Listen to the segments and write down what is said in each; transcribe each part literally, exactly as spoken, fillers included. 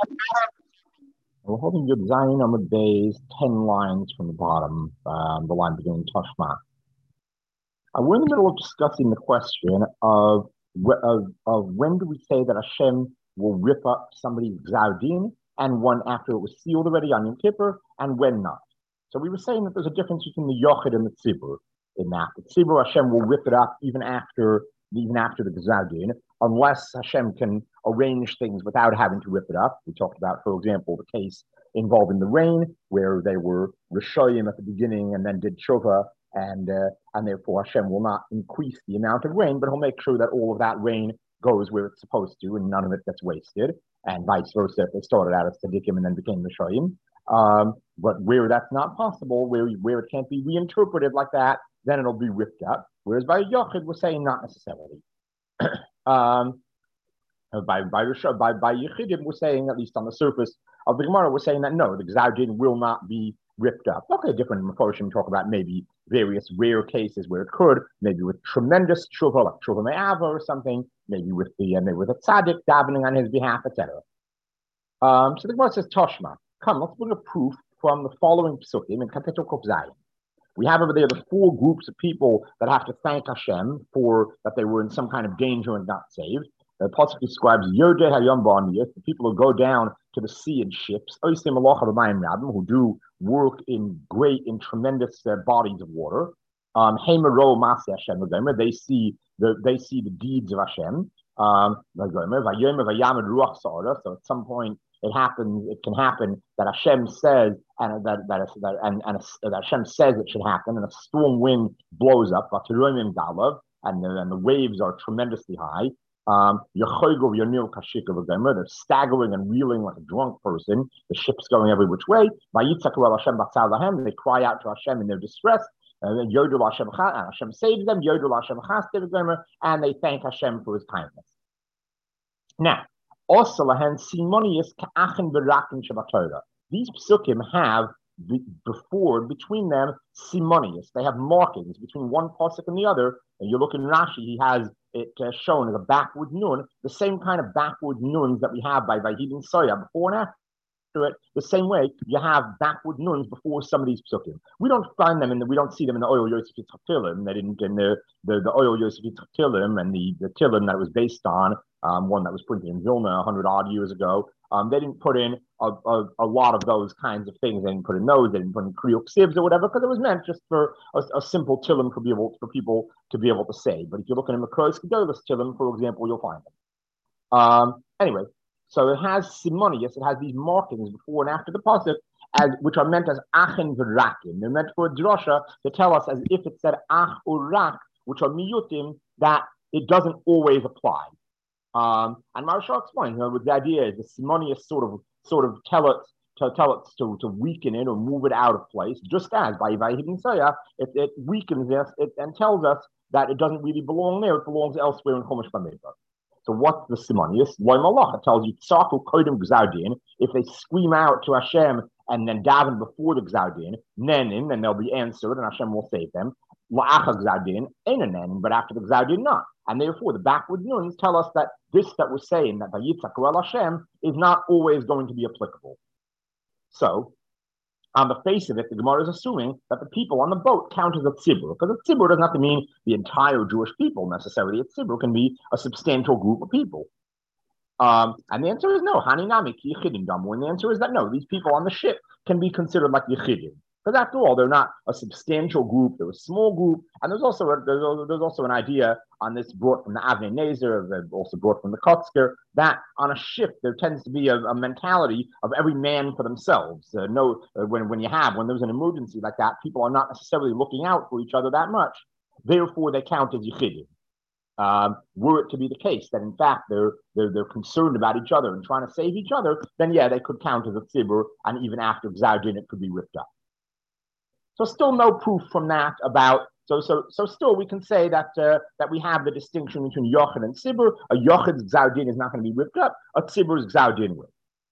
We're holding Yud Zayin on the base, ten lines from the bottom, um, the line beginning Toshma. Uh, we're in the middle of discussing the question of, of, of when do we say that Hashem will rip up somebody's Gzaudin, and when after it was sealed already on Yom Kippur, and when not. So we were saying that there's a difference between the Yochid and the Tzibur in that. The Tzibur, Hashem will rip it up even after even after the Gzaudin, unless Hashem can arrange things without having to rip it up. We talked about, for example, the case involving the rain, where they were Rishoyim at the beginning and then did Tshuva, and uh, and therefore Hashem will not increase the amount of rain, but He'll make sure that all of that rain goes where it's supposed to, and none of it gets wasted, and vice versa. If they started out as tzaddikim and then became Rishoyim, um, but where that's not possible, where where it can't be reinterpreted like that, then it'll be ripped up. Whereas by Yochid, we're saying not necessarily. um, by by by by Yechidim, we're saying, at least on the surface of the Gemara, we're saying that no, the Gzaudin will not be ripped up. Okay, different Mephoshim talk about maybe various rare cases where it could, maybe with tremendous tshuva, like tshuva me'ava or something, maybe with the uh, maybe with a tzaddik davening on his behalf, et cetera. Um, so the Gemara says, Toshma, come, let's bring a proof from the following psukim in Kapitel Kuf Zayin. We have over there the four groups of people that have to thank Hashem for that they were in some kind of danger and got saved. The pasuk describes Yodeh Hayom Ba'aniyot, the people who go down to the sea in ships, Oisim Alocha B'mayim Rabbim, who do work in great, in tremendous uh, bodies of water. Um, Heimero Maseh Hashem, they see the they see the deeds of Hashem. Um, so at some point it happens. It can happen that Hashem says, and that that, that and, and a, that Hashem says it should happen, and a storm wind blows up, and the, and the waves are tremendously high. Um, they're staggering and reeling like a drunk person. The ship's going every which way. They cry out to Hashem in their distress. And Hashem saves them. And they thank Hashem for His kindness. Now, also these psukim have before between them simonius. They have markings between one pasuk and the other. And you look in Rashi, he has it uh, shown as a backward nun, the same kind of backward nuns that we have by Vayidin Soya before and after it. The same way you have backward nuns before some of these psukim. We don't find them in the, we don't see them in the Oil Yosef Tilim. They didn't in the the, the Oil Yosef Tilim and the the Tilim that it was based on, um, one that was printed in Vilna a hundred odd years ago. Um, they didn't put in a, a, a lot of those kinds of things. They didn't put in those. They didn't put in Kriok Sibs or whatever, because it was meant just for a, a simple Tilim for, be able, for people to be able to say. But if you look at a Makros Gedolos Tilim, for example, you'll find them. Um, anyway, so it has simonius. It has these markings before and after the pasuk, as which are meant as achin v'rakim. They're meant for a drasha to tell us as if it said ach or rak, which are miyutim, that it doesn't always apply. Um, and Maharsha explains, you know, the idea is the simonius sort of sort of tell it to tell it to, to weaken it or move it out of place, just as by Vayidin Soya, it, it weakens us it, and tells us that it doesn't really belong there, it belongs elsewhere in Chumash Bamidbar. So what's the simonius? Loy Malach, it tells you Tzaku Kodim Gzaudin, if they scream out to Hashem and then daven before the Gzaudin, Nenin, then they'll be answered and Hashem will save them. La'acha Gzaudin, Einanen, but after the Gzaudin, not. And therefore, the backward nuns tell us that this that we're saying, that Vayitzaku El Hashem, is not always going to be applicable. So, on the face of it, the Gemara is assuming that the people on the boat count as a tzibur, because a tzibur doesn't have to mean the entire Jewish people necessarily. A tzibur can be a substantial group of people. Um, and the answer is no. Haninami ki yechidim damu. And the answer is that no, these people on the ship can be considered like yechidim. Because after all, they're not a substantial group; they're a small group. And there's also a, there's, there's also an idea on this brought from the Avnei Nezer, also brought from the Kotzker, that on a ship there tends to be a, a mentality of every man for themselves. Uh, no, uh, when when you have when there's an emergency like that, people are not necessarily looking out for each other that much. Therefore, they count as yechidim. Um, were it to be the case that in fact they're, they're they're concerned about each other and trying to save each other, then yeah, they could count as a tzibur, and even after Gzaudin, it could be ripped up. So still no proof from that about, so so so still we can say that uh, that we have the distinction between Yochid and Tzibur. A Yochid's Gzaudin is not going to be ripped up, a Tzibur's Gzaudin will.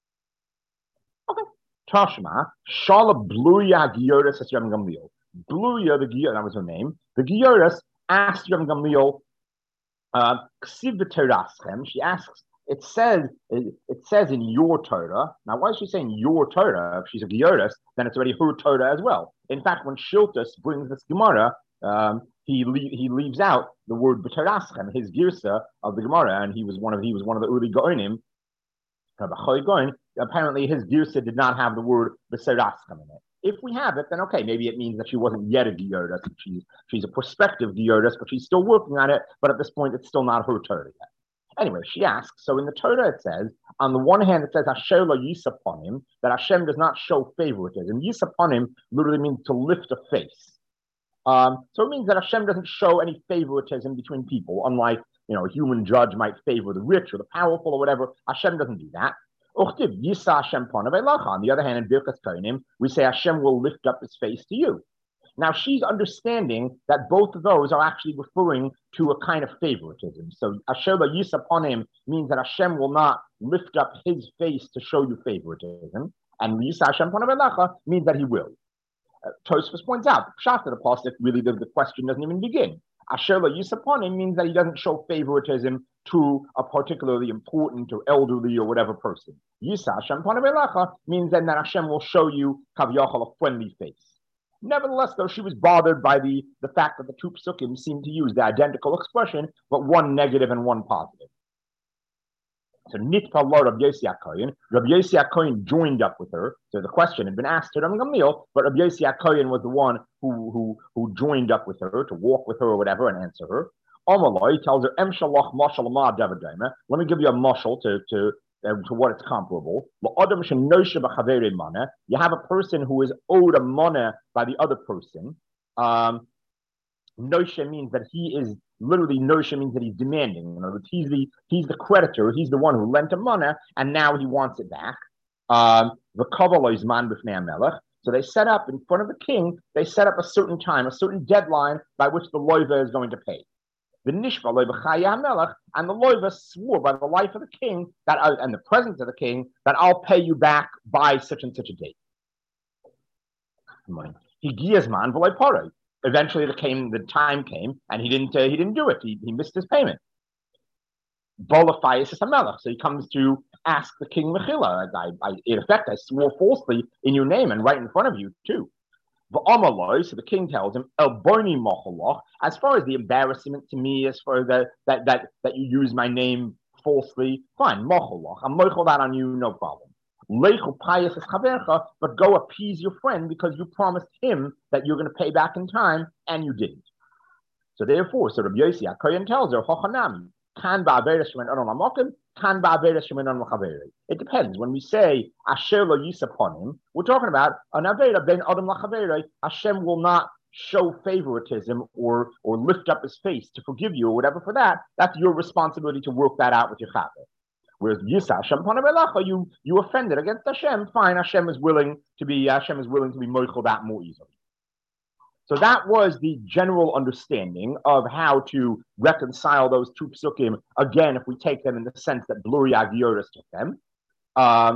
Okay. Tashma, Shala Bluya Gioris as Rabban Gamliel. Bluya, the Gioris, that was her name. The Gioris asked Rabban Gamliel, uh, she asks It says it, it says in your Torah. Now, why is she saying your Torah? If she's a Giotis, then it's already her Torah as well. In fact, when Shiltus brings this Gemara, um, he le- he leaves out the word b'teraschem, his girsa of the Gemara, and he was one of he was one of the Uri Goinim. Apparently, his girsa did not have the word b'teraschem in it. If we have it, then okay, maybe it means that she wasn't yet a Giotis. She's she's a prospective Giotis, but she's still working on it. But at this point, it's still not her Torah yet. Anyway, she asks, so in the Torah it says, on the one hand, it says Hashem lo yisaponim, that Hashem does not show favoritism. Yisaponim literally means to lift a face. Um, so it means that Hashem doesn't show any favoritism between people, unlike, you know, a human judge might favor the rich or the powerful or whatever. Hashem doesn't do that. On the other hand, in Birkas Kohanim, we say Hashem will lift up his face to you. Now, she's understanding that both of those are actually referring to a kind of favoritism. So, Asher Yisaponim means that Hashem will not lift up his face to show you favoritism. And Yisa Hashem Ponav means that he will. Uh, Tosfos points out, Pshat of the Pasuk, really the, the question doesn't even begin. Asher Yisaponim means that he doesn't show favoritism to a particularly important or elderly or whatever person. Yisa Hashem Ponav means then that Hashem will show you Kavyachal, a friendly face. Nevertheless, though, she was bothered by the, the fact that the two psukim seemed to use the identical expression, but one negative and one positive. So Nitpa lo Rabbi Yossi HaKohen, Rabbi Yossi HaKohen joined up with her. So the question had been asked to Rabbi Gamliel, but Rabbi Yossi HaKohen was the one who, who, who joined up with her to walk with her or whatever and answer her. Amaloi tells her, Em shalach mashal ma davidayma. Let me give you a mashal to, to Uh, to what it's comparable. You have a person who is owed a mana by the other person. Um, Nosha means that he is literally Nosha means that he's demanding. In other words, he's the he's the creditor. He's the one who lent a mana, and now he wants it back. Um, the man melech. So they set up in front of the king. They set up a certain time, a certain deadline by which the loiva is going to pay. The Nishva Melech and the Loiva swore by the life of the king that I, and the presence of the king that I'll pay you back by such and such a date. He Giazman V'Loipore. Eventually, the came the time came and he didn't uh, he didn't do it. He, he missed his payment. Bolafayis is a melech, so he comes to ask the king Mechila. I, I, in effect, I swore falsely in your name and right in front of you too. So the king tells him, as far as the embarrassment to me, as far as that that that, that you use my name falsely, fine, I'm mochel that on you, no problem. But go appease your friend because you promised him that you're going to pay back in time, and you didn't. So therefore, so Rabbi Yossi HaKohen tells her, it depends. When we say Asher lo yisaponim, we're talking about an avera ben adam lachaveri. Hashem will not show favoritism or or lift up his face to forgive you or whatever for that. That's your responsibility to work that out with your chaver. Whereas Yisa Hashem Panavelacha, you you offended against Hashem. Fine, Hashem is willing to be Hashem is willing to be moichel that more easily. So that was the general understanding of how to reconcile those two psukim. Again, if we take them in the sense that Bluri Agioris took them, um,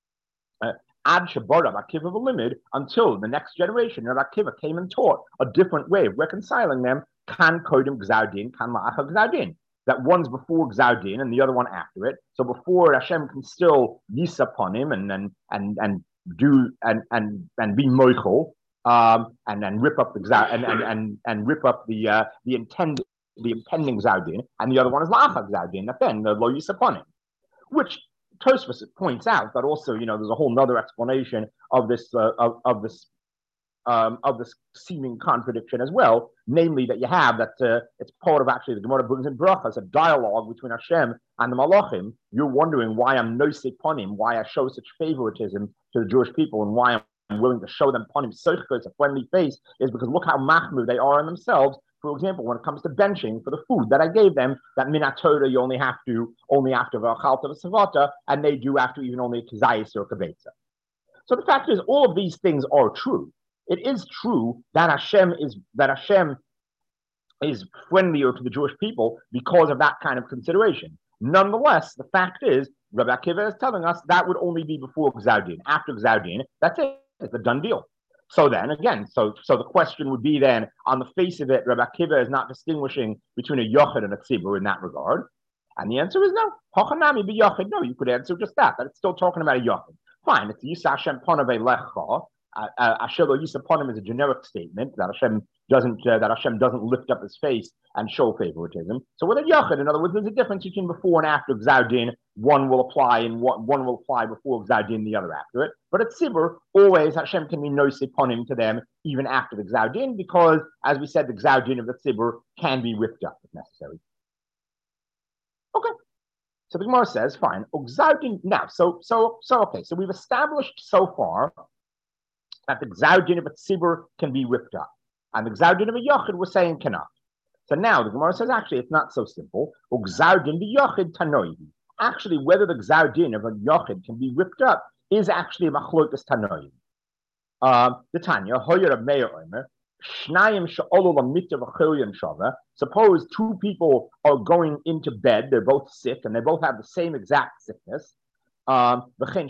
Ad Shabara Akiva Limid, until the next generation, Akiva came and taught a different way of reconciling them. Kan Kodim Gzaudin, Kan Ma'acha Gzaudin. That one's before Gzaudin and the other one after it. So before Hashem can still yis upon him and and and and do and and and be moichel. Um, and then rip up the and and and, and rip up the uh, the intend the impending Zaudin, and the other one is La'achad Zaudin, that then the Lo Yisaponim, which Tosfos points out that also, you know, there's a whole other explanation of this uh, of, of this um, of this seeming contradiction as well, namely that you have that uh, it's part of actually the Gemara brings in Brachas, a dialogue between Hashem and the Malachim. You're wondering why I'm nosei ponim, why I show such favoritism to the Jewish people, and why I'm willing to show them ponim sochos, a friendly face, is because look how machmir they are in themselves. For example, when it comes to benching for the food that I gave them, that minatora you only have to only after v'achalta v'savata, and they do after even only kizayis or kavetza. So the fact is, all of these things are true. It is true that Hashem is that Hashem is friendlier to the Jewish people because of that kind of consideration. Nonetheless, the fact is, Rabbi Akiva is telling us that would only be before Gzaudin. After Gzaudin, that's it. It's a done deal. So then, again, so so the question would be then, on the face of it, Rabbi Akiva is not distinguishing between a yochid and a tzibur in that regard. And the answer is no. Hochanami b'yachid. No, you could answer just that. That it's still talking about a yachid. Fine. It's Yisa Hashem Ponave Lecha. Asher lo Yisa Ponim is a generic statement that Hashem doesn't uh, that Hashem doesn't lift up his face and show favoritism. So with a yachid, in other words, there's a difference between before and after Gzaudin. One will apply and one, one will apply before Gzaudin, the other after it. But at Tzibur, always Hashem can be noisy ponim to them even after the Gzaudin, because as we said, the Gzaudin of the Tzibur can be ripped up if necessary. Okay. So the Gemara says, fine. Now, so so so okay. So we've established so far that the Gzaudin of a Tzibur can be ripped up, and the Gzaudin of a Yochid we're saying cannot. So now the Gemara says, actually, it's not so simple. Gzaudin the Yochid tanoihi. Actually, whether the Gzaudin of a Yochid can be ripped up is actually a machlokas tanoihi. Um, the Tanya Hoyer of Meir Omer. Suppose two people are going into bed, they're both sick, and they both have the same exact sickness. Um, the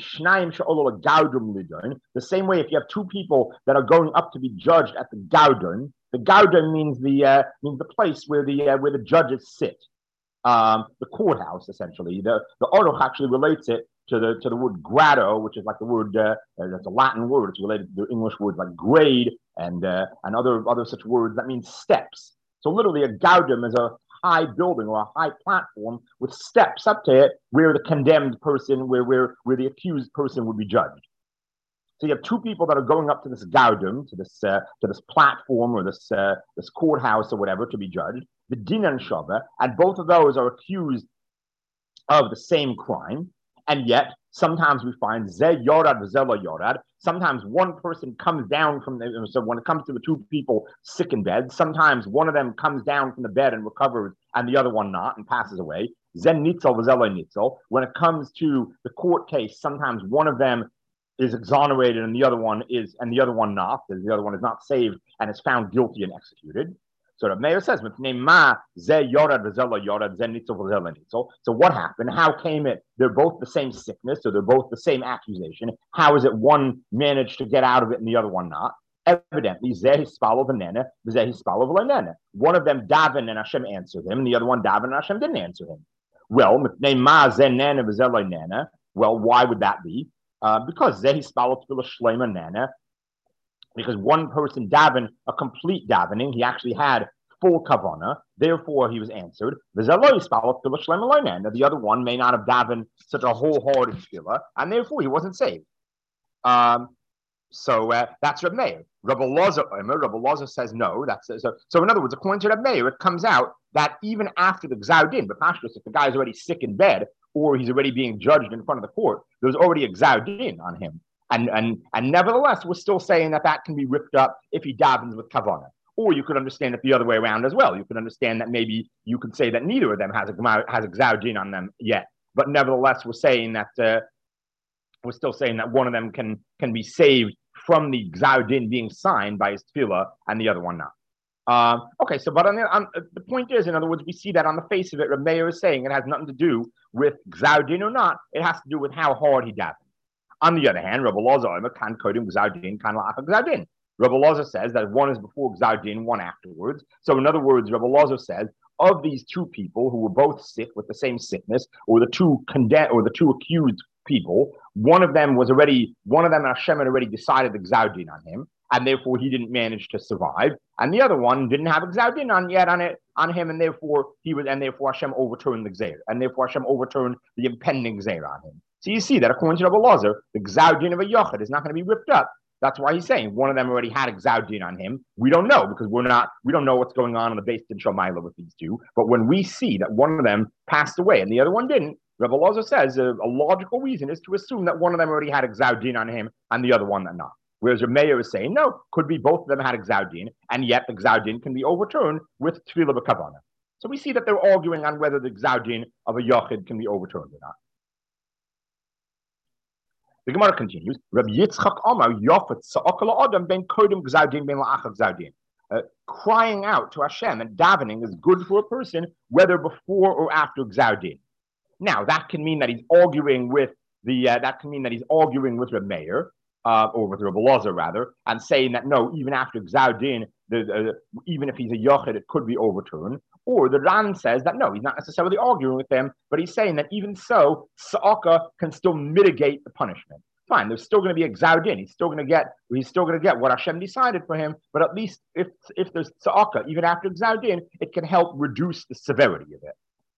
same way, if you have two people that are going up to be judged at the Gaudun, the Gaudun means the uh, means the place where the uh, where the judges sit, um, the courthouse essentially. The the Aruch actually relates it to the to the word grado, which is like the word uh, that's a Latin word. It's related to the English words like grade and uh, and other other such words. That means steps. So literally, a gaudum is a high building or a high platform with steps up to it, where the condemned person, where where where the accused person would be judged. So you have two people that are going up to this gaudum, to this uh, to this platform or this uh, this courthouse or whatever to be judged. The dinan shava, and both of those are accused of the same crime. And yet, sometimes we find ze yorad v'zelo yorad. Sometimes one person comes down from the, so when it comes to the two people sick in bed, sometimes one of them comes down from the bed and recovers, and the other one not, and passes away. Zen nitzel v'zelo nitzel. When it comes to the court case, sometimes one of them is exonerated and the other one is, and the other one not, because the other one is not saved and is found guilty and executed. So the mayor says, so what happened? How came it? They're both the same sickness, so they're both the same accusation. How is it one managed to get out of it and the other one not? Evidently, one of them davened and Hashem answered him, and the other one davened and Hashem didn't answer him. Well, well, why would that be? Uh, because Because one person davened a complete davening, he actually had full kavana, therefore he was answered. Now, the other one may not have davened such a wholehearted tefillah, and therefore he wasn't saved. Um, so uh, that's Reb Meir. Rabbi Loza, Rabbi Loza says no. That's so. So in other words, according to Reb Meir, it comes out that even after the Gzaudin, but Pashtus, if the guy is already sick in bed or he's already being judged in front of the court, there's already a Gzaudin on him. And, and and nevertheless, we're still saying that that can be ripped up if he davens with kavana. Or you could understand it the other way around as well. You could understand that maybe you could say that neither of them has a has a gzaudin on them yet. But nevertheless, we're saying that uh, we're still saying that one of them can can be saved from the gzaudin being signed by his tefillah and the other one not. Uh, okay, so but on the, on, uh, the point is, in other words, we see that on the face of it, Reb Meir is saying it has nothing to do with gzaudin or not. It has to do with how hard he davens. On the other hand, Rabbi Loza can kodim gzaudin, kan la'achar gzaudin. Rabbi Loza says that one is before gzaudin, one afterwards. So in other words, Rabbi Loza says of these two people who were both sick with the same sickness, or the two condemned, or the two accused people, one of them was already, one of them Hashem had already decided the gzaudin on him, and therefore he didn't manage to survive. And the other one didn't have a gzaudin on yet on it on him, and therefore he was, and therefore Hashem overturned the gzeir, and therefore Hashem overturned the impending gzeir on him. So you see that according to Rabbi Loza, the gzaudin of a yochid is not going to be ripped up. That's why he's saying one of them already had a gzaudin on him. We don't know because we're not, we don't know what's going on in the Beis Din Shomayla with these two. But when we see that one of them passed away and the other one didn't, Rabbi Loza says a, a logical reason is to assume that one of them already had a gzaudin on him and the other one that not. Whereas Reb Meir is saying no, could be both of them had a gzaudin, and yet the gzaudin can be overturned with tefillah b'kavana. So we see that they're arguing on whether the gzaudin of a yochid can be overturned or not. The Gemara continues. Rabbi Yitzchak Amar Yofet Sa'akala Adam Ben Kodim Gzaudin Ben La'achav Gzaudin. Crying out to Hashem and davening is good for a person whether before or after Gzaudin. Now that can mean that he's arguing with the. Uh, that can mean that he's arguing with Reb Meir uh, or with Rabbi Loza rather, and saying that no, even after Gzaudin, the, uh, even if he's a yochid, it could be overturned. Or the Ran says that no, he's not necessarily arguing with them, but he's saying that even so, Sa'aka can still mitigate the punishment. Fine, there's still going to be a Gzaudin. He's still going to get he's still going to get what Hashem decided for him, but at least if if there's Sa'aka, even after Gzaudin, it can help reduce the severity of it.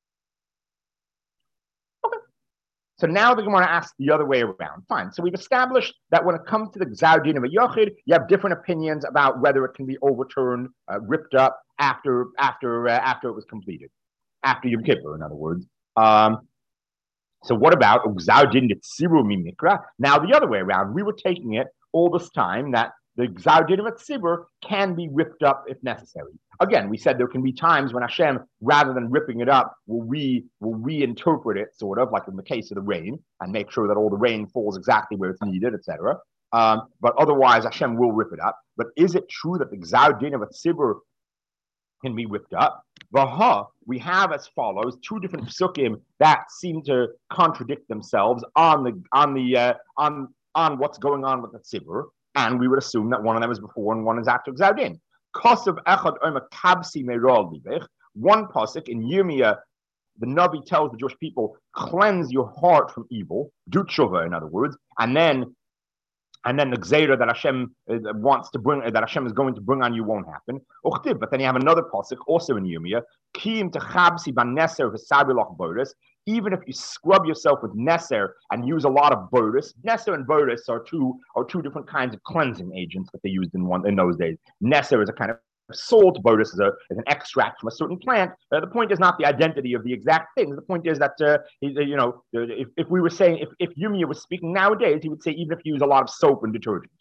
Okay. So now the Gemara asks the other way around. Fine. So we've established that when it comes to the Gzaudin of a Yochid, you have different opinions about whether it can be overturned, uh, ripped up after after uh, after it was completed, after Yom Kippur, in other words. Um, so what about Gzaudin Tzibur mi Mikra? Now the other way around, we were taking it all this time that the Gzaudin of a Tzibur can be ripped up if necessary. Again, we said there can be times when Hashem, rather than ripping it up, will re will reinterpret it, sort of like in the case of the rain, and make sure that all the rain falls exactly where it's needed, et cetera. Um, but otherwise, Hashem will rip it up. But is it true that the Gzaudin of a Tzibur can be ripped up? Vaha, we have as follows two different psukim that seem to contradict themselves on the on the uh, on on what's going on with the tzibur, and we would assume that one of them is before and one is after Gzaudin. Kosav echad omer kabsi meirol libech. One pasuk in Yirmiyah, the Navi tells the Jewish people, cleanse your heart from evil, do tshuva, in other words, and then and then the gzeira that Hashem uh, wants to bring, uh, that Hashem is going to bring on you won't happen. Uchtiv, but then you have another pasuk also in Yirmiyah, Kim techabsi baneser v'sabilach boris. Even if you scrub yourself with neser and use a lot of boris, neser and boris are two are two different kinds of cleansing agents that they used in one in those days. Neser is a kind of salt, boris is, a, is an extract from a certain plant. Uh, the point is not the identity of the exact things. The point is that, uh, you know, if, if we were saying, if, if Yirmiyah was speaking nowadays, he would say even if you use a lot of soap and detergent.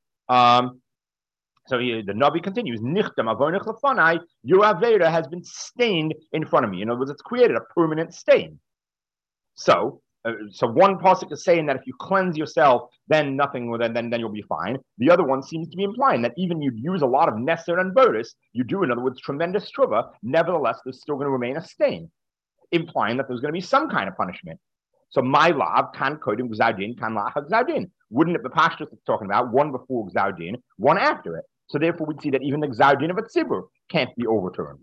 Um, so he, the Navi continues, Nichtam avonech lefanai, your Avera has been stained in front of me. In other words, it's created a permanent stain. So, uh, so one pasuk is saying that if you cleanse yourself, then nothing, then, then then you'll be fine. The other one seems to be implying that even you use a lot of neser and boris, you do, in other words, tremendous truvah, nevertheless, there's still going to remain a stain, implying that there's going to be some kind of punishment. So, my lav kan kodim gzaudin, kan lav gzaudin. Wouldn't it be pashtus it's talking about, one before gzaudin, one after it? So therefore, we'd see that even the gzaudin of a tzibur can't be overturned.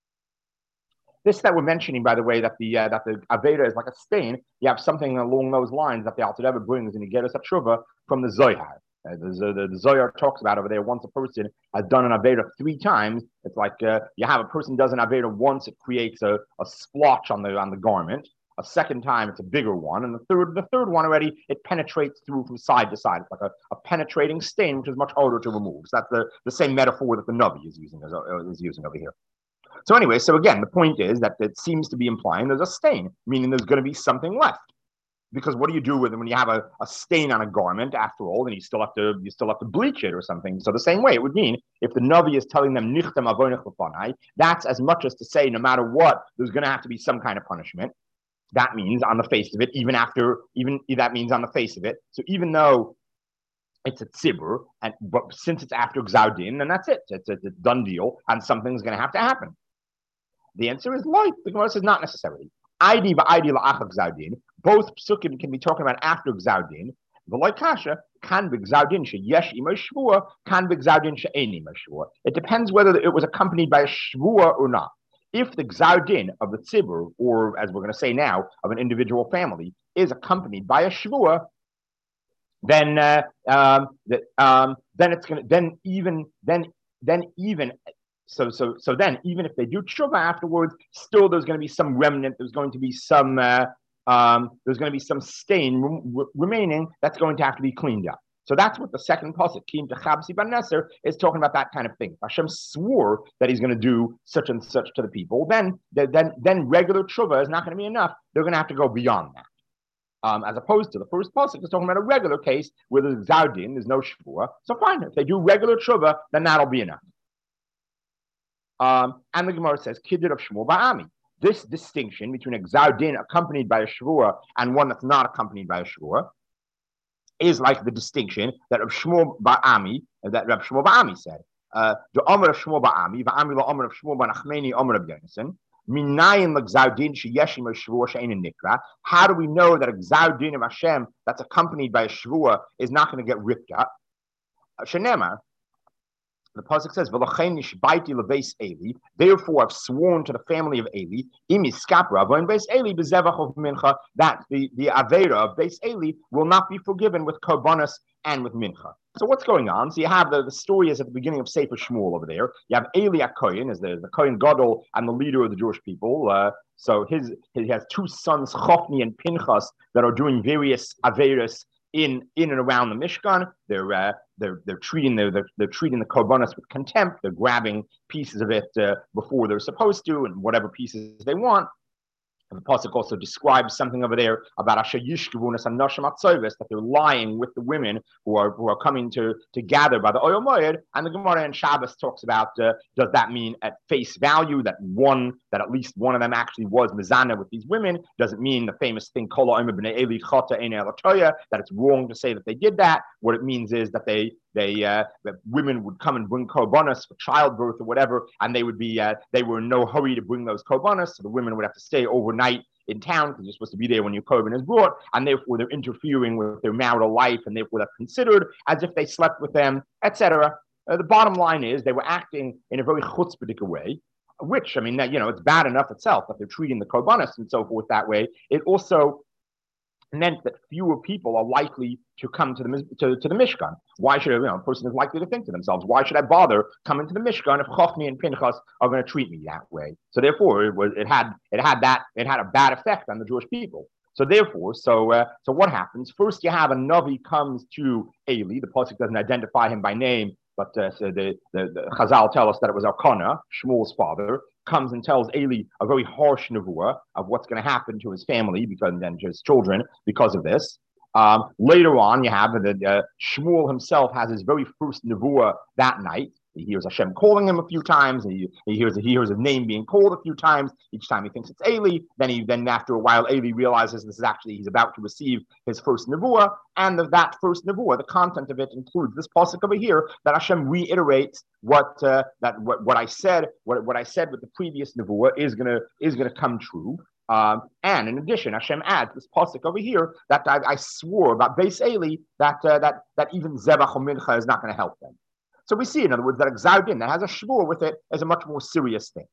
This that we're mentioning, by the way, that the uh, that the Aveda is like a stain. You have something along those lines that the Alter Rebbe brings in Igeres HaTshuva from the Zohar. Uh, the, the, the Zohar talks about over there. Once a person has done an Aveda three times, it's like uh, you have a person does an Aveda once, it creates a, a splotch on the on the garment. A second time, it's a bigger one, and the third the third one already it penetrates through from side to side. It's like a, a penetrating stain, which is much harder to remove. So that's the, the same metaphor that the Navi is using uh, is using over here. So anyway, so again, the point is that it seems to be implying there's a stain, meaning there's going to be something left. Because what do you do with it when you have a, a stain on a garment? After all, then you still have to you still have to bleach it or something. So the same way it would mean if the Navi is telling them nichtam avonech lefanai, that's as much as to say no matter what, there's going to have to be some kind of punishment. That means on the face of it, even after, even that means on the face of it. So even though it's a tzibur, and but since it's after Gzaudin, then that's it. It's, it's a done deal, and something's going to have to happen. The answer is light. The Gemara says not necessarily. Aidi va'aidi la'achav Gzaudin. Both psukim can be talking about after Gzaudin. V'loy kasha kan b'Gzaudin sheyesh imo shvua, kan b'Gzaudin she'ein imo shvua. It depends whether it was accompanied by a shvua or not. If the Gzaudin of the tzibur, or as we're going to say now, of an individual family, is accompanied by a shvua, then uh, um, the, um, then it's going to then even then then even. So, so, so then, even if they do tshuva afterwards, still there's going to be some remnant. There's going to be some, uh, um, there's going to be some stain re- remaining that's going to have to be cleaned up. So that's what the second pasuk, Kim techabsi baneser, is talking about. That kind of thing. If Hashem swore that He's going to do such and such to the people, then, then, then regular tshuva is not going to be enough. They're going to have to go beyond that. Um, as opposed to the first pasuk is talking about a regular case where there's Gzaudin, there's no shvua. So fine, if they do regular tshuva, then that'll be enough. Um, and the Gemara says, Kiddur of Shmuel Ba'ami. This distinction between a Gzaudin accompanied by a Shvua and one that's not accompanied by a Shvua is like the distinction that Rav Shmuel Ba'ami, that Rav Shmuel Ba'ami said. The Omer of Shmuel Ba'ami, Va'ami lo Omer of Shmuel Ba'nachmeni Omer of Yonason, Minayin l'Gzaudin sheyeshim Shvua she'ein nikra. How do we know that a Gzaudin of Hashem that's accompanied by a Shvua is not going to get ripped up? Shenemar, The pasuk says, "V'lochein nishbaiti lebeis Eli." Therefore, I've sworn to the family of Eli, imi skapra in beis Eli bezevach of mincha, that the the avera of beis Eli will not be forgiven with korbanos and with mincha. So what's going on? So you have the, the story is at the beginning of Sefer Shmuel over there. You have Eli HaKohen as the, the Kohen Gadol and the leader of the Jewish people. Uh, so his he has two sons, Chofni and Pinchas, that are doing various averas in in and around the Mishkan. They're uh, they're they're treating the they're, they're treating the korbanos with contempt. They're grabbing pieces of it uh, before they're supposed to, and whatever pieces they want. And the pasuk also describes something over there about Asher Yishkevunas and Noshim Atzovis, that they're lying with the women who are who are coming to, to gather by the Oyel Moed. And the Gemara in Shabbos talks about uh, does that mean at face value that one that at least one of them actually was mezana with these women? Does it mean the famous thing Kol Omer B'nei Eli Chata Ein Elatoya, that it's wrong to say that they did that? What it means is that they They uh, that women would come and bring korbanos for childbirth or whatever, and they would be uh, they were in no hurry to bring those korbanos, so the women would have to stay overnight in town because you're supposed to be there when your korban is brought, and therefore they're interfering with their marital life, and therefore that's considered as if they slept with them, et cetera. Uh, the bottom line is they were acting in a very chutzpahdik way, which I mean that you know it's bad enough itself that they're treating the korbanos and so forth that way. It also meant that fewer people are likely to come to the to, to the Mishkan. Why should you know, a person is likely to think to themselves, why should I bother coming to the Mishkan if Chofni and Pinchas are going to treat me that way? So therefore, it was it had it had that it had a bad effect on the Jewish people. So therefore, so uh, so what happens? First, you have a Navi comes to Eli. The pasuk doesn't identify him by name, but uh, so the, the the Chazal tell us that it was Elkanah, Shmuel's father, comes and tells Eli a very harsh nevuah of what's going to happen to his family because then to his children because of this. Um, later on, you have that uh, Shmuel himself has his very first nevuah that night. He hears Hashem calling him a few times, and he, he hears he hears his name being called a few times. Each time he thinks it's Eli. Then he then after a while, Eli realizes this is actually he's about to receive his first nevuah, and the, that first nevuah, the content of it includes this pasuk over here that Hashem reiterates what uh, that what, what I said what, what I said with the previous nevuah is gonna is gonna come true. Um, and in addition, Hashem adds this pasuk over here that I, I swore about Beis Eli that uh, that that even Zebach or Mincha is not going to help them. So we see, in other words, that a Gzar Din that has a shvur with it is a much more serious thing.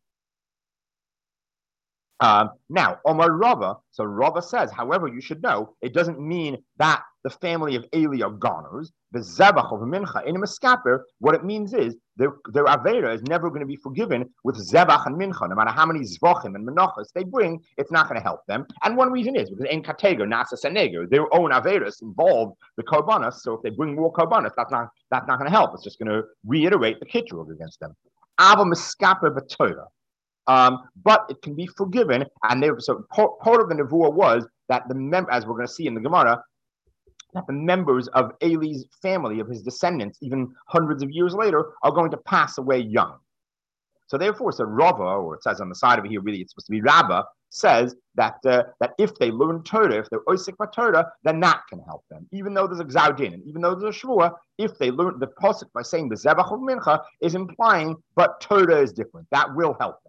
Um, now, Omar Rava, so Rava says, however, you should know, it doesn't mean that the family of Eli are goners. The Zebach of Mincha in a Meskaper, what it means is their, their Avera is never going to be forgiven with Zebach and Mincha. No matter how many Zvachim and Menachas they bring, it's not going to help them. And one reason is because in Kateger, Nasa Seneger, their own Averas involve the Korbanos. So if they bring more Korbanos, that's not, that's not going to help. It's just going to reiterate the Kitrug against them. Ava Meskaper B'Torah. Um, but it can be forgiven, and they, so part, part of the nevuah was that the mem- as we're going to see in the Gemara, that the members of Eli's family, of his descendants, even hundreds of years later, are going to pass away young. So therefore, so Rava, or it says on the side of it here, really it's supposed to be Rabbah, says that uh, that if they learn Torah, if they're Oisik Torah, then that can help them. Even though there's a Gzar Din, and even though there's a Shvua, if they learn the pasuk by saying the Zebach of Mincha is implying, but Torah is different. That will help them.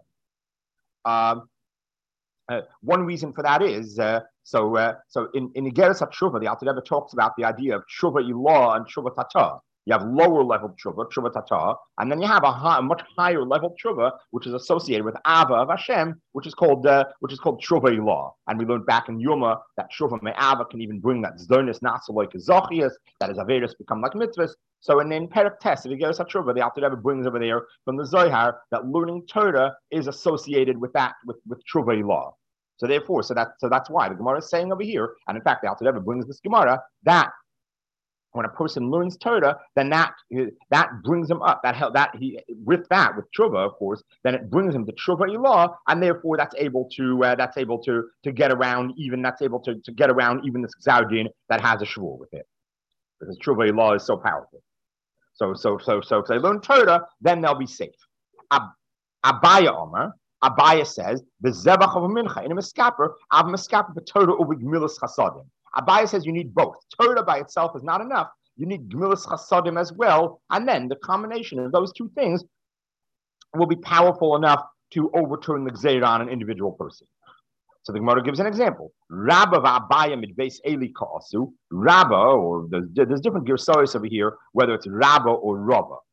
Um, uh, one reason for that is uh, so uh, so in in Igeres HaTshuva, the Alter Rebbe talks about the idea of Tshuva Ilah and Tshuva Tata. You have lower level Tshuva, Tshuva Tata, and then you have a, high, a much higher level Tshuva, which is associated with Ava of Hashem, which is called uh, which is called Tshuva Ilah. And we learned back in Yoma that Tshuva Me'ava can even bring that Zdonis Nasa like Zachias, that is Averis become like mitzvahs. So in, in Perek Tes, if you get us Tshuva, the Alter Rebbe brings over there from the Zohar that learning Torah is associated with that, with, with Tshuva Ilah. So therefore, so that so that's why the Gemara is saying over here, and in fact the Alter Rebbe brings this Gemara, that when a person learns Torah, then that that brings him up. That help that he with that with Tshuva, of course, then it brings him to Tshuva Ilah, and therefore that's able to uh, that's able to to get around even that's able to, to get around even this Gzar Din that has a shvur with it, because Tshuva Ilah is so powerful. So, so, so, so, if they learn Torah, then they'll be safe. Ab- Abaya Omer, Abaya says, the Zebach of a Mincha in a Meskaper, Av Meskaper the Torah ubig Gmilas Chasadim. Abaya says you need both. Torah by itself is not enough. You need Gmilas Chasadim as well, and then the combination of those two things will be powerful enough to overturn the Gzeir on an individual person. So the Gemara gives an example. Rabba v'Abaya midbeis Eli ka'asu. Rabba, or there's, there's different girsois over here, whether it's Rabba or Rava.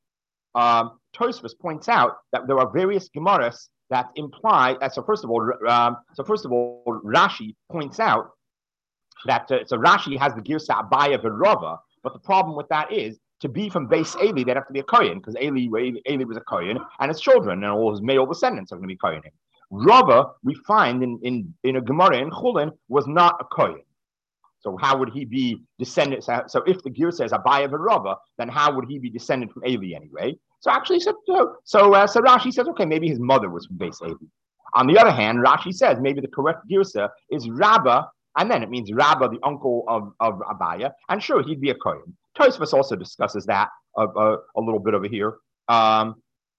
um, Tosfos points out that there are various Gemaras that imply. Uh, so first of all, um, so first of all, Rashi points out that uh, so Rashi has the Girsa Abaya Verova, but the problem with that is to be from base Eli, they'd have to be a Kohen because Eli, Eli was a Kohen and his children and all his male descendants are going to be Kohen. Rava, we find in, in, in a Gemara in Chulin, was not a Kohen. So how would he be descended? So, so if the Gear says Abaya Rava, then how would he be descended from Eli anyway? So actually, so so, uh, so Rashi says, okay, maybe his mother was from base Eli. On the other hand, Rashi says maybe the correct Girsa is Rabba, and then it means Rabba, the uncle of, of Abaya, and sure, he'd be a Kohen. Tosfos also discusses that uh, uh, a little bit over here. Um,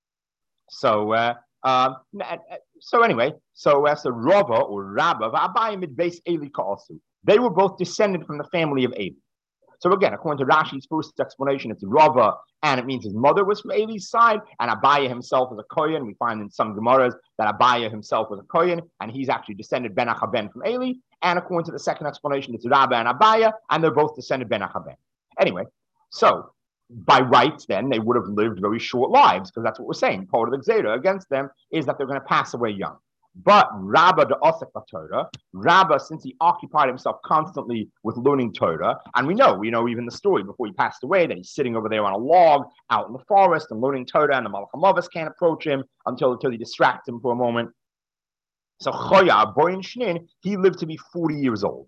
so, uh, uh, so anyway, so as uh, so Rava or Rabba, Abaya mid base Eli Ka'asu. They were both descended from the family of Eli. So again, according to Rashi's first explanation, it's Rava, and it means his mother was from Eli's side, and Abaya himself was a Kohen. We find in some Gemaras that Abaya himself was a Kohen, and he's actually descended Ben Achaben from Eli. And according to the second explanation, it's Rabba and Abaya, and they're both descended Ben Achaben. Anyway, so by rights, then they would have lived very short lives, because that's what we're saying. Part of the Gzera against them is that they're going to pass away young. But Rabba the Osek Torah, Rabba, since he occupied himself constantly with learning Torah, and we know, we know even the story before he passed away that he's sitting over there on a log out in the forest and learning Torah, and the Malach HaMavis can't approach him until, until he distracts him for a moment. So Choya, Boyin Shnin, he lived to be forty years old,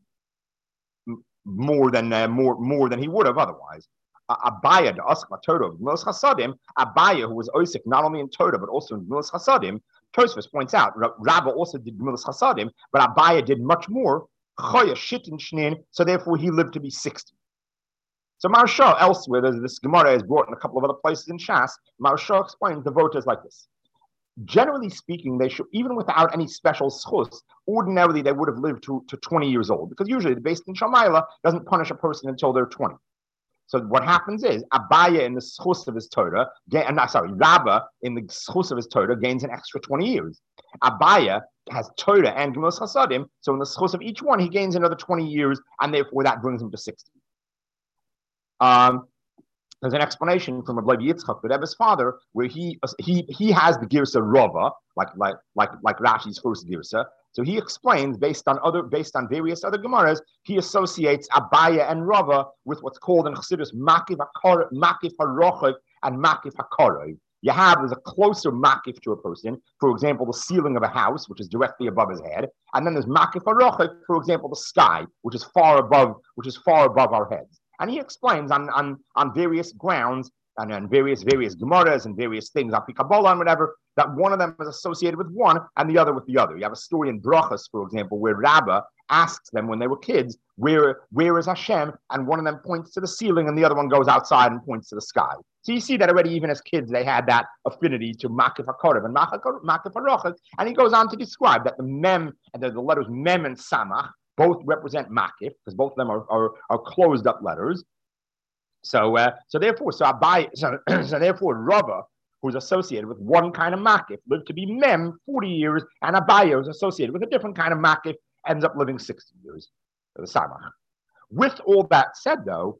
more than uh, more more than he would have otherwise. Uh, Abaya the Osek Torah of Gemilas Chasadim, Abaya, who was Osek not only in Torah but also in Gemilas Chasadim. Tosfos points out, Rabba also did Gemilas Chasadim, but Abaya did much more. Choya Shitin Shnin, so therefore he lived to be sixty. So Maharsha elsewhere, there's this Gemara is brought in a couple of other places in Shas. Maharsha explains the voters like this. Generally speaking, they should, even without any special schus, ordinarily they would have lived to, to twenty years old, because usually the Beis Din Shamayla doesn't punish a person until they're twenty. So what happens is Abaya in the schus of his Torah, and uh, sorry, Rabba in the schus of his Torah gains an extra twenty years. Abaya has Torah and Gemilas Chasadim, so in the schus of each one he gains another twenty years, and therefore that brings him to sixty. Um, there's an explanation from Rabbi Yitzchak, the Rebbe's father, where he he he has the Girsa Rava, like like like like Rashi's first Girsa. So he explains, based on other, based on various other Gemaras, he associates Abaya and Rava with what's called in Chassidus Makif HaRochik and Makif HaKoroi. You have, there's a closer Makif to a person, for example, the ceiling of a house, which is directly above his head, and then there's Makif HaRochik, for example, the sky, which is far above, which is far above our heads. And he explains on, on, on various grounds, and on various various Gemaras and various things, Api Kabbalah and whatever, that one of them is associated with one and the other with the other. You have a story in Brachas, for example, where Rabbah asks them when they were kids, where, where is Hashem? And one of them points to the ceiling and the other one goes outside and points to the sky. So you see that already even as kids, they had that affinity to Makif HaKorev and Makif HaRochik. And he goes on to describe that the Mem, and the, the letters Mem and Samach, both represent Makif, because both of them are, are, are closed up letters. So, uh, so therefore, so Abai, so, so therefore, Rava, who's associated with one kind of makif, lived to be mem forty years, and Abaya, who's associated with a different kind of makif, ends up living sixty years. The Samach. With all that said, though,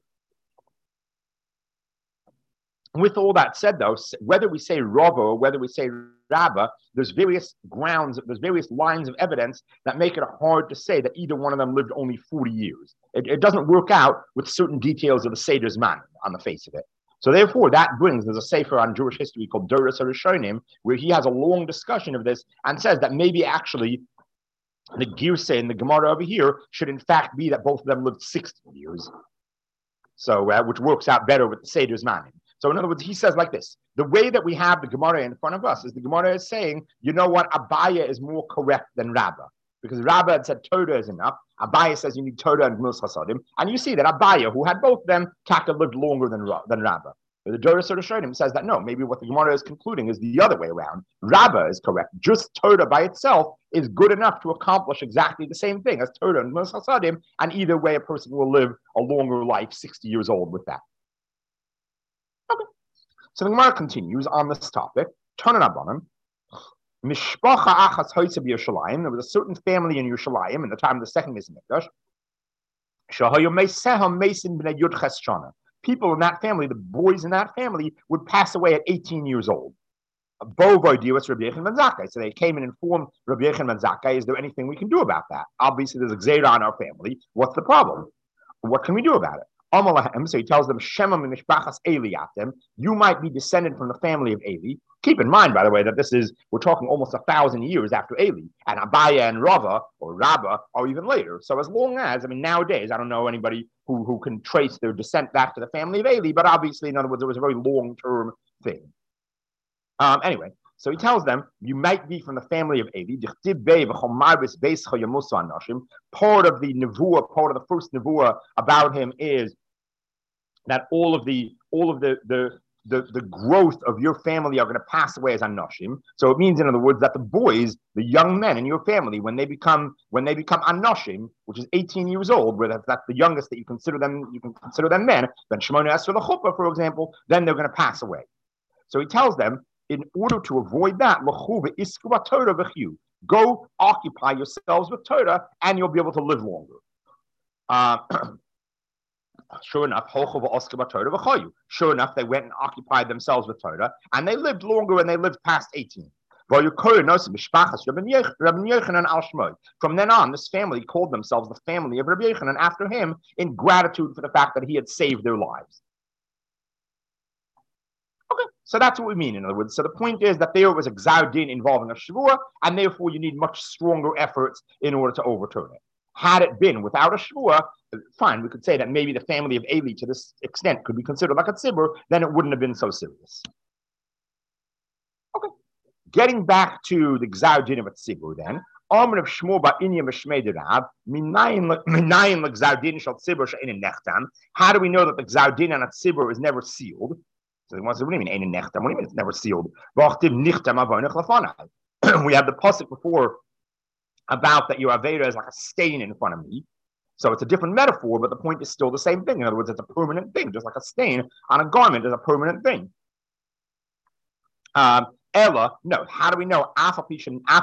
with all that said, though, whether we say Rava or whether we say Rabba, there's various grounds, there's various lines of evidence that make it hard to say that either one of them lived only forty years. It, it doesn't work out with certain details of the Seder's man on the face of it. So therefore, that brings, there's a sefer on Jewish history called Doros HaRishonim, where he has a long discussion of this and says that maybe actually the Girsa in the Gemara over here should in fact be that both of them lived sixty years. So, uh, which works out better with the Seder's man. So in other words, he says like this, the way that we have the Gemara in front of us is the Gemara is saying, you know what, Abaya is more correct than Rabbah. Because Rabbah had said Torah is enough. Abaya says you need Torah and Gemilas Chasadim. And you see that Abaya, who had both of them, Taka lived longer than, than Rabbah. But the Doros HaRishonim says that no, maybe what the Gemara is concluding is the other way around. Rabbah is correct. Just Torah by itself is good enough to accomplish exactly the same thing as Torah and Gemilas Chasadim. And either way, a person will live a longer life, sixty years old with that. Okay. So the Gemara continues on this topic. Tanan Abanim. Mishpacha achas hoitze b'Yerushalayim. There was a certain family in Yerushalayim in the time of the second Beis Hamikdash. Shahayu meiseha meisin b'nei Yud Ches Shana. people in that family, the boys in that family, would pass away at eighteen years old. Bovo Diwas Rabbi Yechon ben Zakkai. So they came and informed Rabbi Yechon ben Zakkai, is there anything we can do about that? Obviously, there's a Gzeira on our family. What's the problem? What can we do about it? So he tells them, Shema mishpachas Eli atem. You might be descended from the family of Eli. Keep in mind, by the way, that this is, we're talking almost a thousand years after Eli. And Abaya and Rava, or Rabba, are even later. So as long as, I mean, nowadays, I don't know anybody who, who can trace their descent back to the family of Eli, but obviously, in other words, it was a very long-term thing. Um, anyway, so he tells them, you might be from the family of Eli. Part of the nevuah, part of the first nevuah about him is that all of the all of the the the, the growth of your family are going to pass away as anoshim. So it means, in other words, that the boys, the young men in your family, when they become when they become anoshim, which is eighteen years old, where that's, that's the youngest that you consider them, you can consider them men. Then Shemona Esrei L'chuppah, for example, then they're going to pass away. So he tells them, in order to avoid that, go occupy yourselves with Torah, and you'll be able to live longer. Uh, Sure enough, sure enough, they went and occupied themselves with Torah, and they lived longer, and they lived past eighteen. From then on, this family called themselves the family of Rabbi Yochanan after him, in gratitude for the fact that he had saved their lives. Okay, so that's what we mean, in other words. So the point is that there was a Gzar Din involving a Shavua, and therefore you need much stronger efforts in order to overturn it. Had it been without a Shavua, fine, we could say that maybe the family of Eli to this extent could be considered like a tzibur, then it wouldn't have been so serious. Okay, getting back to the Gzar Din of a tzibur then, Amr of Shmuel ba'Inya Mishmei Derav, minayin l'Gzar Din shel tzibur she'ein nechtam. How do we know that the Gzar Din on a tzibur is never sealed? So he wants to, what do you mean, ein nechtam? What do you mean it's never sealed? We have the pasuk before about that your Aveda is like a stain in front of me. So it's a different metaphor, but the point is still the same thing. In other words, it's a permanent thing, just like a stain on a garment is a permanent thing. Um, Ella, no, how do we know? How do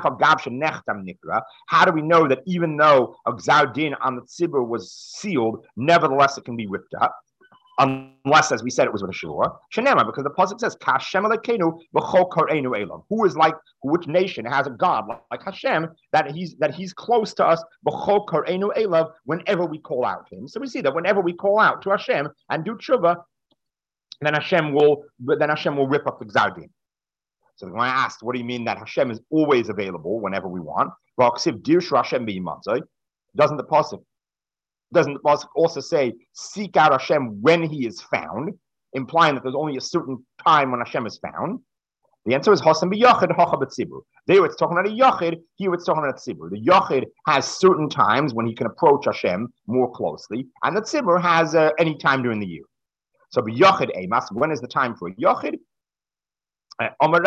we know that even though a Gzar Din on the tzibur was sealed, nevertheless it can be ripped up? Unless, as we said, it was with a shura. Shenema, because the pasuk says, "Kashem Elokeinu b'chol kareinu elam." Who is like, which nation has a God like Hashem that he's that he's close to us b'chol kareinu elam whenever we call out to him. So we see that whenever we call out to Hashem and do tshuva, then Hashem will then Hashem will rip up the Gzar Din. So when I asked, what do you mean that Hashem is always available whenever we want? Doesn't the pasuk Doesn't the pasuk also say, seek out Hashem when he is found, implying that there's only a certain time when Hashem is found? The answer is Hasam b'yachid, hacha b'tzibur. There it's talking about a yachid, here it's talking about a tzibur. The yachid has certain times when he can approach Hashem more closely, and the tzibur has uh, any time during the year. So b'yachid emas, when is the time for a yachid? During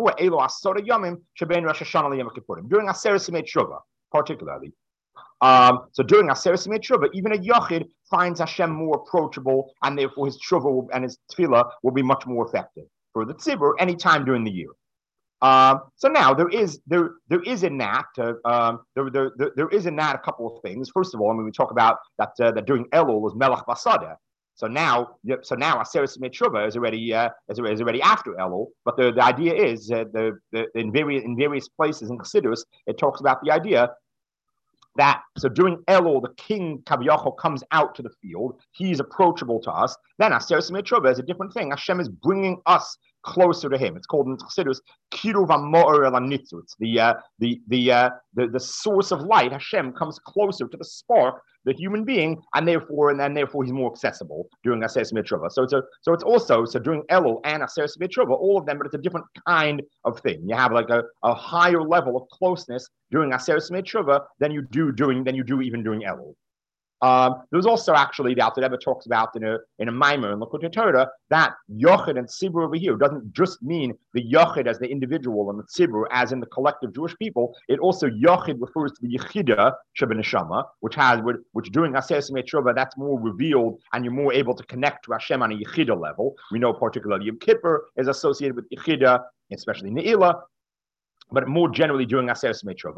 Aseret Simei Tshuva, particularly. Um, so during Aseret Simei Tshuva, even a Yachid finds Hashem more approachable, and therefore his Tshuva will, and his Tefillah will be much more effective. For the Tzibur, any time during the year. Um, so now there is there there is in that uh, um, there, there, there there is in that a couple of things. First of all, I mean we talk about that uh, that during Elul was Melech Basada. So now so now Aseret Simei Tshuva is already uh, is, is already after Elul. But the, the idea is uh, the, the in various in various places in Chassidus it talks about the idea that so during Elul, the king Kaviyachol comes out to the field. He's approachable to us. Then Aseret Simei Tshuva is a different thing. Hashem is bringing us closer to him. It's called in Chassidus Kiruv HaMo'er El HaNitzur. It's the uh, the the, uh, the the source of light. Hashem comes closer to the spark, the human being, and therefore and then therefore he's more accessible during Aseret Simei Tshuva. So it's a so it's also so during Elul and Aseret Simei Tshuva, all of them, but it's a different kind of thing. You have like a, a higher level of closeness during Aseret Simei Tshuva than you do during than you do even during Elul. Um, there was also actually the Alter Rebbe talks about in a in a Maimer in Likutei Torah that Yochid and Tzibur over here doesn't just mean the Yochid as the individual and the Tzibur as in the collective Jewish people. It also Yochid refers to the Yechida Shebeneshama, which has which during Aseret Simei Tshuva that's more revealed and you're more able to connect to Hashem on a Yechida level. We know particularly Yom Kippur is associated with Yechida, especially Ne'ilah, but more generally during Aseret Simei Tshuva.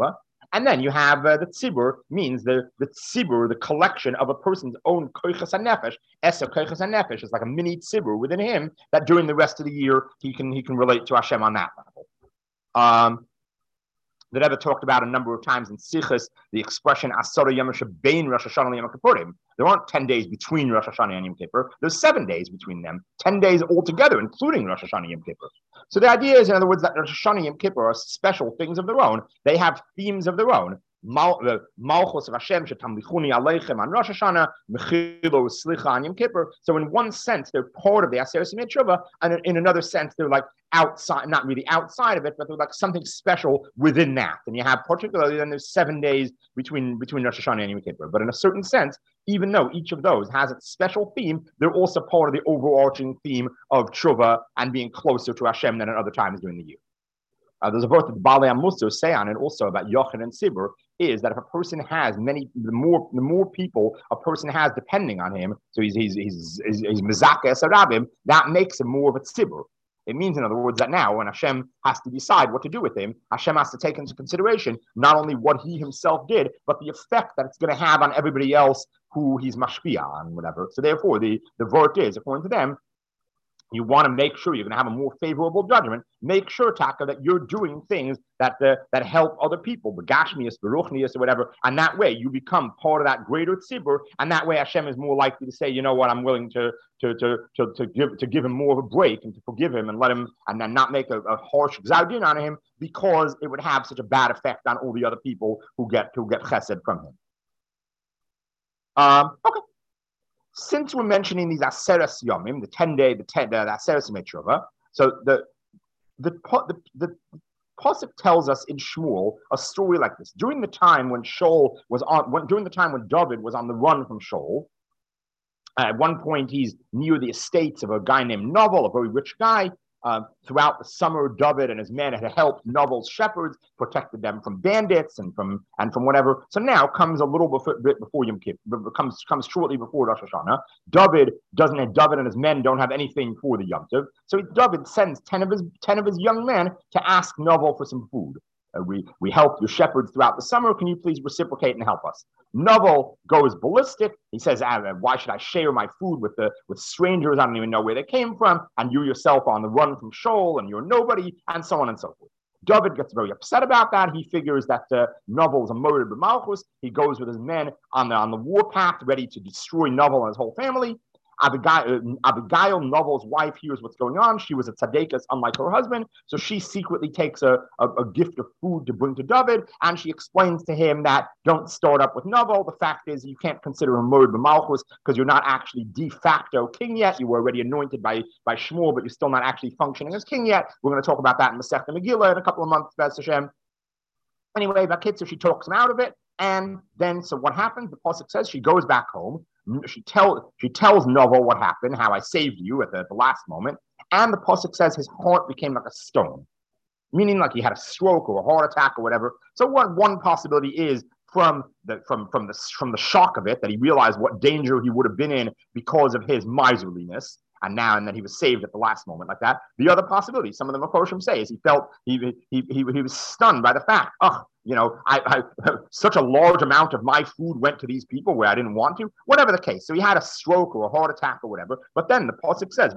And then you have uh, the tzibur, means the, the tzibur, the collection of a person's own koiches hanefesh. Esa koiches hanefesh is like a mini tzibur within him that during the rest of the year he can he can relate to Hashem on that level. Um, the Rebbe talked about a number of times in Sichos the expression Asara Yom Shebein Rosh Hashanah and Yom Kippurim. There aren't ten days between Rosh Hashanah and Yom Kippur. There's seven days between them, ten days altogether, including Rosh Hashanah and Yom Kippur. So the idea is, in other words, that Rosh Hashanah and Yom Kippur are special things of their own. They have themes of their own. Malchus of Hashem shetamlichuni aleichem on Rosh Hashanah, mechilo slicha on Yom Kippur. So in one sense, they're part of the Aseret Tshuva, and in another sense, they're like outside, not really outside of it, but they're like something special within that. And you have particularly then there's seven days between between Rosh Hashanah and Yom Kippur. But in a certain sense, even though each of those has its special theme, they're also part of the overarching theme of Tshuva and being closer to Hashem than at other times during the year. Uh, there's a verse that the Balei Musar say on it also about Yochanan and Sibur, is that if a person has many, the more the more people a person has depending on him, so he's he's he's he's, he's mezakeh esarabim, that makes him more of a tzibur. It means, in other words, that now when Hashem has to decide what to do with him, Hashem has to take into consideration not only what he himself did, but the effect that it's going to have on everybody else who he's mashpia on, whatever. So therefore, the the vort is, according to them, you want to make sure you're going to have a more favorable judgment. Make sure, Taka, that you're doing things that uh, that help other people, begashmias, beruchnias, or whatever. And that way, you become part of that greater tzibur. And that way, Hashem is more likely to say, you know what, I'm willing to to to to, to give to give him more of a break and to forgive him and let him and then not make a, a harsh gzardin on him, because it would have such a bad effect on all the other people who get who get chesed from him. Um, okay. Since we're mentioning these Aseres Yomim, the ten day, the ten, the Aseres Metrova, so the the the the Pasuk tells us in Shmuel a story like this. During the time when Shaul was on, when, during the time when David was on the run from Shaul, at one point he's near the estates of a guy named Novel, a very rich guy. Uh, throughout the summer, David and his men had helped Novel's shepherds, protected them from bandits and from and from whatever. So now comes a little bit before, before Yom Kippur, comes comes shortly before Rosh Hashanah. David doesn't have David and his men don't have anything for the Yom Tov. So David sends ten of his ten of his young men to ask Novel for some food. Uh, we we helped your shepherds throughout the summer. Can you please reciprocate and help us? Novel goes ballistic. He says, ah, why should I share my food with the with strangers? I don't even know where they came from. And you yourself are on the run from Shaul, and you're nobody, and so on and so forth. David gets very upset about that. He figures that uh, Novel is a murdered b'malchus. He goes with his men on the on the warpath, ready to destroy Novel and his whole family. Abigail, uh, Abigail, Novel's wife, hears what's going on. She was a tzaddikas, unlike her husband, so she secretly takes a, a, a gift of food to bring to David, and she explains to him that don't start up with Novel. The fact is, you can't consider him murdered b'malchus because you're not actually de facto king yet. You were already anointed by by Shmuel, but you're still not actually functioning as king yet. We're going to talk about that in Masechta Megillah in a couple of months, B'ez Hashem. Anyway, Bakitzer, she talks him out of it, and then so what happens? The pasuk says she goes back home. She tells she tells Novel what happened, how I saved you at the, the last moment, and the pasuk says his heart became like a stone, meaning like he had a stroke or a heart attack or whatever. So what one possibility is from the from from the from the shock of it that he realized what danger he would have been in because of his miserliness, and now and then he was saved at the last moment like that. The other possibility, some of the Mefoshim say, is he felt he he he he was stunned by the fact, oh, you know, I, I such a large amount of my food went to these people where I didn't want to. Whatever the case, so he had a stroke or a heart attack or whatever. But then the pasuk says,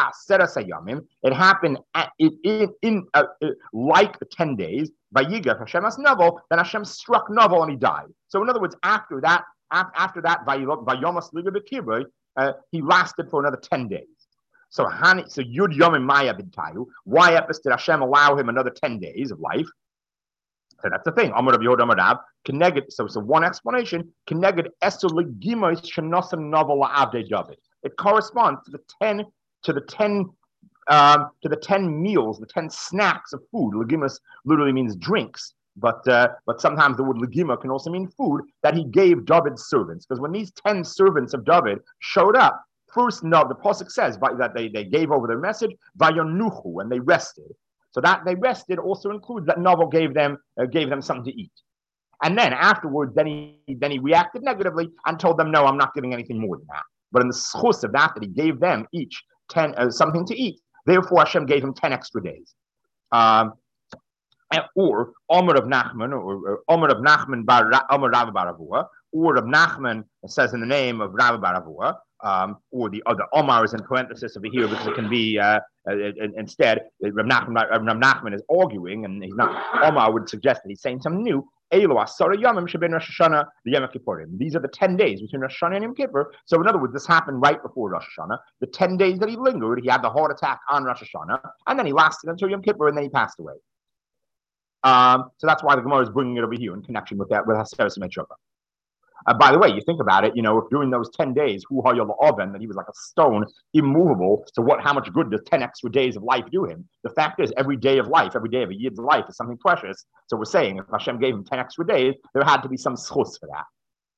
it happened at, it, it, in uh, it, like the ten days. Vayigav Hashem as Novel, then Hashem struck Novel and he died. So in other words, after that, after that, Vayomas Liga B'Kibbutz, uh, he lasted for another ten days. So Hani, so Yud Yom Maya B'Tayu. Why did Hashem allow him another ten days of life? So that's the thing. Amar Rabbi Yehuda Amar Rav, Keneged. So so one explanation. Keneged Esor Legimos Shenosan Novel La'avdei David. It corresponds to the ten to the ten um, to the ten meals, the ten snacks of food. Legimus literally means drinks, but uh, but sometimes the word legima can also mean food that he gave David's servants. Because when these ten servants of David showed up, first, no, the pasuk says that they, they gave over their message, vayonuchu, and they rested. So that they rested also includes that Novel gave them uh, gave them something to eat. And then afterwards, then he then he reacted negatively and told them, no, I'm not giving anything more than that. But in the schus of that, that he gave them each ten uh, something to eat. Therefore, Hashem gave him ten extra days. Um, or Omer of Nachman, or, or Omer of Nachman bar Omer Rav bar Avua, or of Nachman says in the name of Rav bar Avua, um, or the other Omar is in parenthesis over here because it can be uh, uh, instead Rav Nachman, Rav Nachman is arguing, and he's not. Omar would suggest that he's saying something new. These are the ten days between Rosh Hashanah and Yom Kippur. So in other words, this happened right before Rosh Hashanah. The ten days that he lingered, he had the heart attack on Rosh Hashanah, and then he lasted until Yom Kippur, and then he passed away. Um, so that's why the Gemara is bringing it over here in connection with that, with Haseres Metzukah. Uh, by the way, you think about it, you know, if during those ten days, Hu Hayol Oven, that he was like a stone, immovable, so what? How much good does ten extra days of life do him? The fact is, every day of life, every day of a Yid's life is something precious. So we're saying, if Hashem gave him ten extra days, there had to be some schus for that.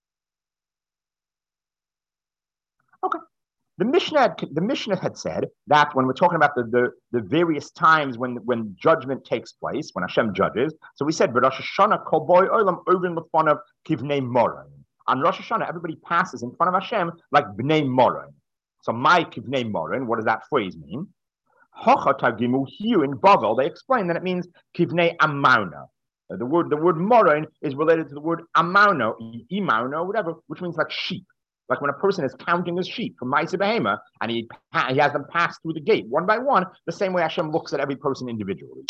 Okay. The Mishnah, the Mishnah had said that when we're talking about the, the, the various times when, when judgment takes place, when Hashem judges, so we said, Rosh Hashanah kol boy olam ovin lefonav kivnei moron. On Rosh Hashanah, everybody passes in front of Hashem like bnei moron. So my kivnei moron, what does that phrase mean? Hocha targimu here in Bavel, they explain that it means kivnei amauna. The word the word moron is related to the word amauno, imauno, whatever, which means like sheep. Like when a person is counting his sheep from Ma'aseh Behema, and he, he has them pass through the gate one by one, the same way Hashem looks at every person individually.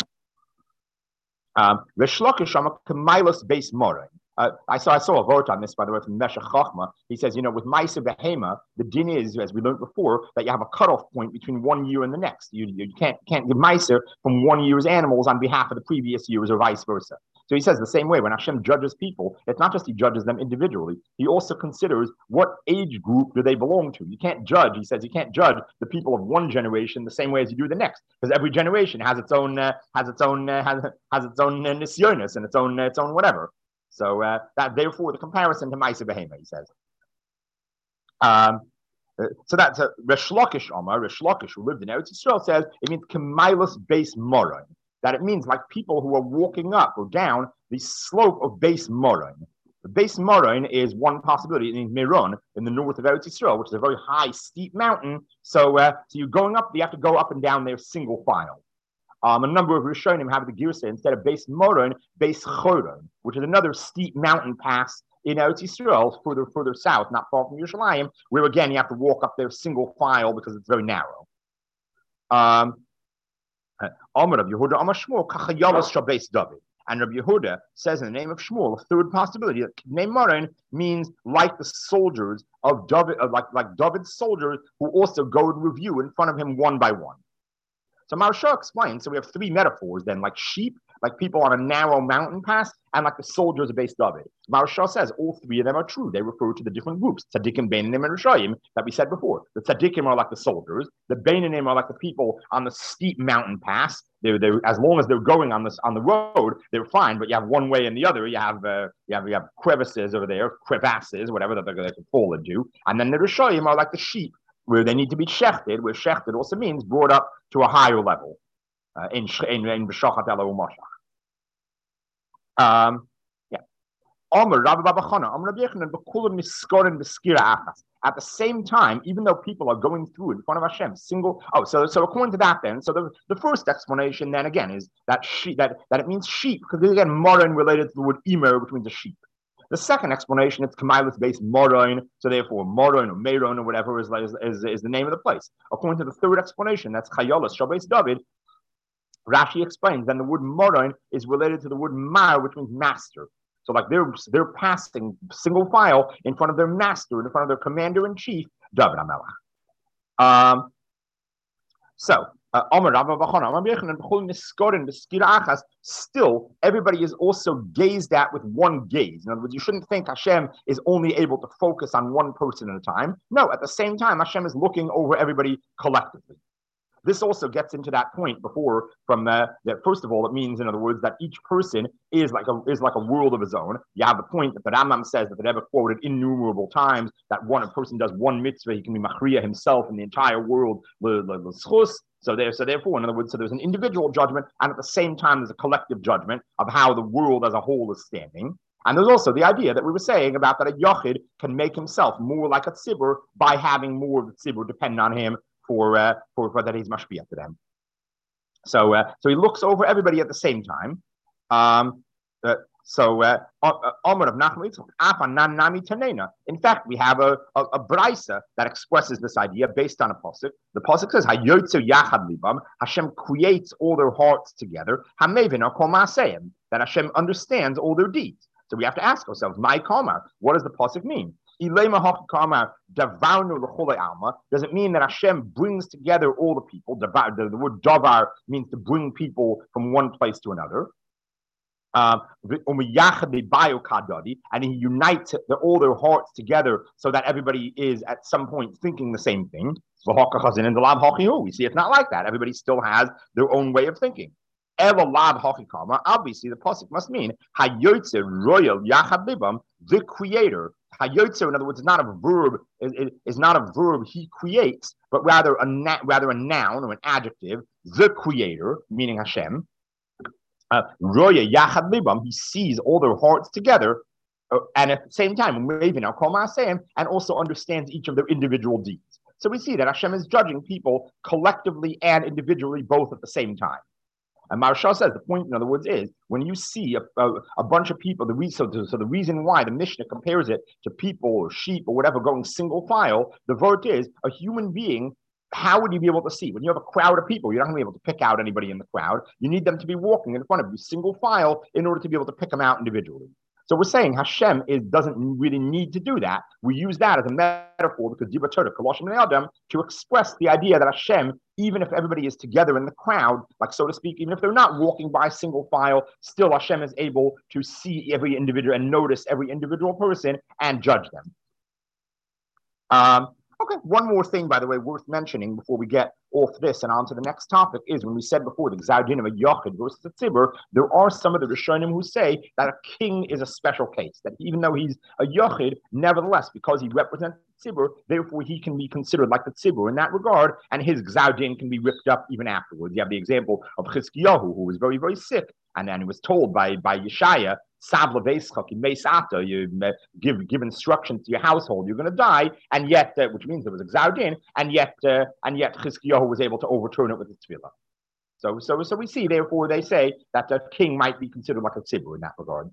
Um, Resh Lakish Kamilas base moron. Uh, I saw I saw a vote on this, by the way, from Meshech Chochma. He says, you know, with Ma'aseh Behema, the din is, as we learned before, that you have a cutoff point between one year and the next. You, you can't can't give Ma'aseh from one year's animals on behalf of the previous years, or vice versa. So he says the same way when Hashem judges people, it's not just he judges them individually. He also considers what age group do they belong to. You can't judge, he says, you can't judge the people of one generation the same way as you do the next, because every generation has its own uh, has its own uh, has has its own uh, nisyonis and its own uh, its own whatever. So uh, that therefore the comparison to Ma'aseh Behema, he says. Um, uh, so that's uh, Resh Lakish Omar, Resh Lakish, who lived in Eretz Yisrael, says it means Kamilas base moron. That it means like people who are walking up or down the slope of base moron. The base moron is one possibility. It means Meron in the north of Eretz Yisrael, which is a very high, steep mountain. So, uh, so you're going up, you have to go up and down there single file. Um, a number of Rishonim have the Girsa instead of base moron, base choron, which is another steep mountain pass in Eretz Yisrael, further further south, not far from Yerushalayim, where again you have to walk up there single file because it's very narrow. Um, Amar of Yehuda, Amar Shmuel, Kachayalas Shabes David. And Rabbi Yehuda says in the name of Shmuel, a third possibility, that name Marin means like the soldiers of David, uh, like, like David's soldiers who also go and review in front of him one by one. So Maharsha explains, so we have three metaphors then, like sheep, like people on a narrow mountain pass, and like the soldiers of base David. Maharsha says all three of them are true. They refer to the different groups, Tzaddikim, Beinanim, and Rishayim, that we said before. The Tzaddikim are like the soldiers. The Beinanim are like the people on the steep mountain pass. They're, they're, as long as they're going on this on the road, they're fine. But you have one way and the other. You have uh, you have you have crevices over there, crevasses, whatever that they can fall into. And then the Rishayim are like the sheep, where they need to be shechted, where shechted also means brought up to a higher level uh, in in in b'shachat ela u'mashach. Um, yeah. Omer Rabbi Baba Chana, Omer Rabbi Yechanan, b'kulam niskorin b'skira achas. At the same time, even though people are going through in front of Hashem, single. Oh, so so according to that, then, so the, the first explanation then again is that she that that it means sheep because again moron related to the word imer, which means a sheep. The second explanation, it's Kamilas based moron, so therefore moron or meron or whatever is, is, is, is the name of the place. According to the third explanation, that's Chayolas Shabes David. Rashi explains then the word moron is related to the word mar, which means master. So like they're they're passing single file in front of their master, in front of their commander in chief, David HaMelech. Um, so. Still, everybody is also gazed at with one gaze. In other words, you shouldn't think Hashem is only able to focus on one person at a time. No, at the same time, Hashem is looking over everybody collectively. This also gets into that point before from uh, that. First of all, it means, in other words, that each person is like a is like a world of his own. You have the point that the Rambam says that the Rebbe quoted innumerable times that one a person does one mitzvah, he can be machriya himself in the entire world. So there, so therefore, in other words, so there's an individual judgment, and at the same time, there's a collective judgment of how the world as a whole is standing. And there's also the idea that we were saying about that a yochid can make himself more like a tzibur by having more of the tzibur depend on him for uh, for, for that he's mashpiyah to them. So uh, so he looks over everybody at the same time. Um, uh, so, uh, Omer of Nachman Yitzchak, Afa Nan Nami Tanena. In fact, we have a, a, a brisa that expresses this idea based on a pasuk. The pasuk says, "Hayotzu Yachad Libam." Hashem creates all their hearts together. Hamevin or Kol Ma'aseim, that Hashem understands all their deeds. So we have to ask ourselves, "My Kamar, what does the pasuk mean?" Does it mean that Hashem brings together all the people? The, the word davar means to bring people from one place to another. Um, and he unites the, all their hearts together so that everybody is at some point thinking the same thing. We see it's not like that. Everybody still has their own way of thinking. Obviously, the pasuk must mean the creator. Hayotzer, in other words, is not a verb. Is, is not a verb. He creates, but rather a na- rather a noun or an adjective. The creator, meaning Hashem. Roya Yachad Libam. He sees all their hearts together, uh, and at the same time, Raven Al Kol Ma'aseim, and also understands each of their individual deeds. So we see that Hashem is judging people collectively and individually, both at the same time. And Maharsha says the point, in other words, is when you see a, a, a bunch of people, the reason, so, so the reason why the Mishnah compares it to people or sheep or whatever going single file, the vert is a human being. How would you be able to see? When you have a crowd of people, you're not going to be able to pick out anybody in the crowd. You need them to be walking in front of you, single file, in order to be able to pick them out individually. So we're saying Hashem is, doesn't really need to do that. We use that as a metaphor because Dibra Torah, Koloshim and Adam, to express the idea that Hashem, even if everybody is together in the crowd, like so to speak, even if they're not walking by single file, still Hashem is able to see every individual and notice every individual person and judge them. Um, Okay, one more thing, by the way, worth mentioning before we get off this and on to the next topic is when we said before the Gzar Din of a Yochid versus a Tzibur, there are some of the Rishonim who say that a king is a special case, that even though he's a Yochid, nevertheless, because he represents the Tzibur, therefore he can be considered like the Tzibur in that regard, and his Gzar Din can be ripped up even afterwards. You have the example of Chizkiyahu, who was very, very sick, and then he was told by, by Yeshaya, you give give instructions to your household, you're going to die, and yet, uh, which means there was a Gzar Din, and yet, uh, and yet Chizkiyahu was able to overturn it with his tefillah. So, so, so we see, therefore, they say that a king might be considered like a tzibur in that regard.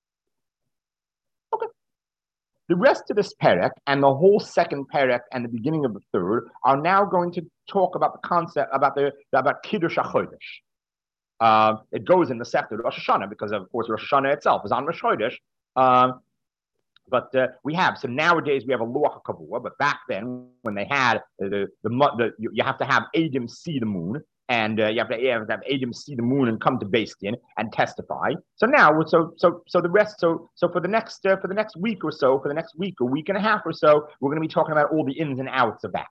Okay. The rest of this perek and the whole second perek and the beginning of the third are now going to talk about the concept about the about Kiddush HaChodesh. Uh, it goes in the sector of Rosh Hashanah because, of course, Rosh Hashanah itself is on Rosh Chodesh. Um, but uh, we have, so nowadays we have a Luach HaKavua, but back then when they had the, the, the, the you, you have to have Adam see the moon, and uh, you have to, you have to have Adam see the moon and come to Beis Din and testify. So now, so so so the rest, so so for the next uh, for the next week or so, for the next week or week and a half or so, we're going to be talking about all the ins and outs of that.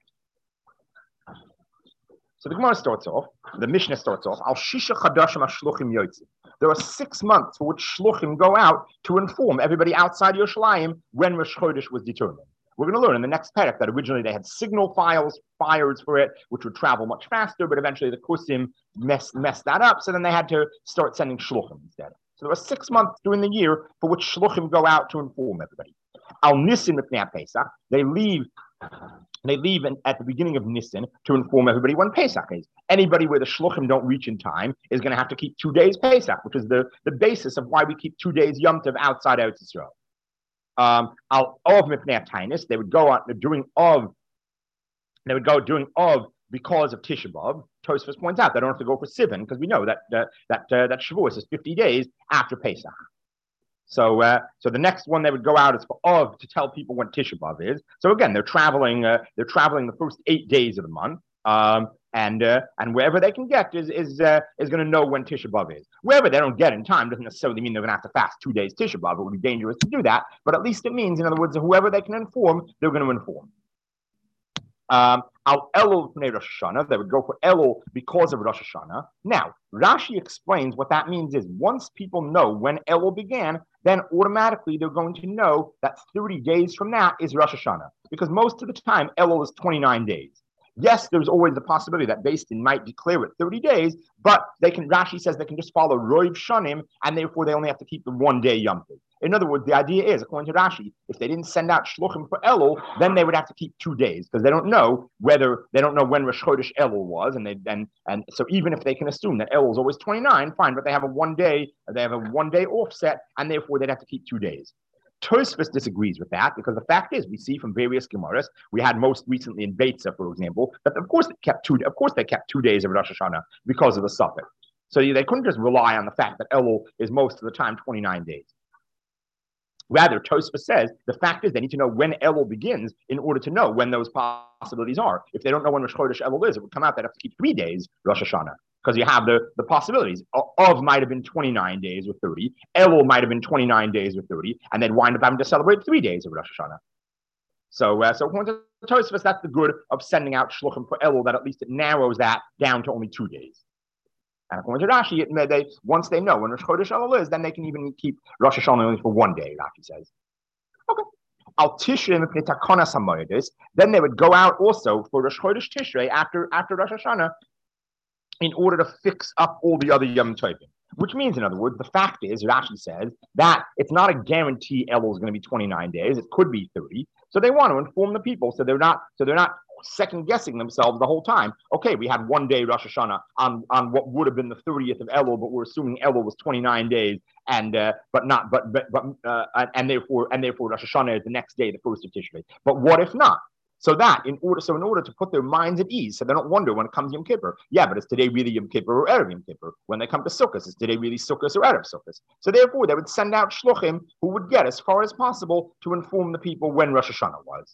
So the Gemara starts off, the Mishnah starts off, Al Shisha Chadashim HaShluchim Yotzi. There are six months for which Shluchim go out to inform everybody outside Yerushalayim when Rosh Chodesh was determined. We're going to learn in the next perek that originally they had signal files, fires for it, which would travel much faster, but eventually the Kusim messed, messed that up, so then they had to start sending Shluchim instead. So there are six months during the year for which Shluchim go out to inform everybody. Al Nisim Mipnei Pesach, they leave They leave in, at the beginning of Nisan to inform everybody when Pesach is. Anybody where the Shluchim don't reach in time is going to have to keep two days Pesach, which is the, the basis of why we keep two days Yom Tov outside Eretz Yisrael. Um, Al Ov Mipnei Tainis, they would go out during Ov, they would go during Ov because of Tisha B'Av. Tosfos points out they don't have to go for Sivan because we know that uh, that uh, that Shavuos is fifty days after Pesach. So, uh, so the next one they would go out is for Av to tell people when Tisha B'Av is. So again, they're traveling. Uh, they're traveling the first eight days of the month, um, and uh, and wherever they can get is is uh, is going to know when Tisha B'Av is. Wherever they don't get in time doesn't necessarily mean they're going to have to fast two days Tisha B'Av. It would be dangerous to do that, but at least it means, in other words, whoever they can inform, they're going to inform. Um, Al Elul Pnei Rosh Hashanah, they would go for Elul because of Rosh Hashanah. Now, Rashi explains what that means is once people know when Elul began, then automatically they're going to know that thirty days from now is Rosh Hashanah. Because most of the time, Elul is twenty-nine days. Yes, there's always the possibility that Beis Din might declare it thirty days, but they can, Rashi says they can just follow Roiv Shanim, and therefore they only have to keep the one day Yom Tov. In other words, the idea is, according to Rashi, if they didn't send out shluchim for Elul, then they would have to keep two days because they don't know whether they don't know when Rosh Chodesh Elul was, and they and and so even if they can assume that Elul is always twenty-nine, fine, but they have a one day they have a one day offset, and therefore they'd have to keep two days. Tosfos disagrees with that because the fact is, we see from various Gemaras, we had most recently in Beitza, for example, that of course they kept two. Of course they kept two days of Rosh Hashanah because of the suffix. So they couldn't just rely on the fact that Elul is most of the time twenty-nine days. Rather, Tosfos says the fact is they need to know when Elul begins in order to know when those possibilities are. If they don't know when Rosh Chodesh Elul is, it would come out that they have to keep three days Rosh Hashanah because you have the, the possibilities. Of might have been twenty-nine days or thirty. Elul might have been twenty-nine days or thirty, and they'd wind up having to celebrate three days of Rosh Hashanah. So, uh, so according to Tosfos, that's the good of sending out shluchim for Elul, that at least it narrows that down to only two days. And according to Rashi, it, they, once they know when Rosh Chodesh Elul is, then they can even keep Rosh Hashanah only for one day, Rashi says. Okay. Al Tishrei mipnei takonas hamoedes, then they would go out also for Rosh Chodesh Tishrei after, after Rosh Hashanah in order to fix up all the other Yom Tovim. Which means, in other words, the fact is, Rashi says, that it's not a guarantee Elul is going to be twenty-nine days. It could be thirty. So they want to inform the people so they're not so they're not second guessing themselves the whole time. Okay, we had one day Rosh Hashanah on, on what would have been the thirtieth of Elul, but we're assuming Elul was twenty-nine days, and uh, but not but but but uh, and therefore and therefore Rosh Hashanah is the next day, the first of Tishrei. But what if not? So that in order, so in order to put their minds at ease, so they don't wonder when it comes Yom Kippur. Yeah, but is today really Yom Kippur or Erev Yom Kippur? When they come to Sukkot, is today really Sukkot or Erev Sukkot? So therefore, they would send out shluchim who would get as far as possible to inform the people when Rosh Hashanah was.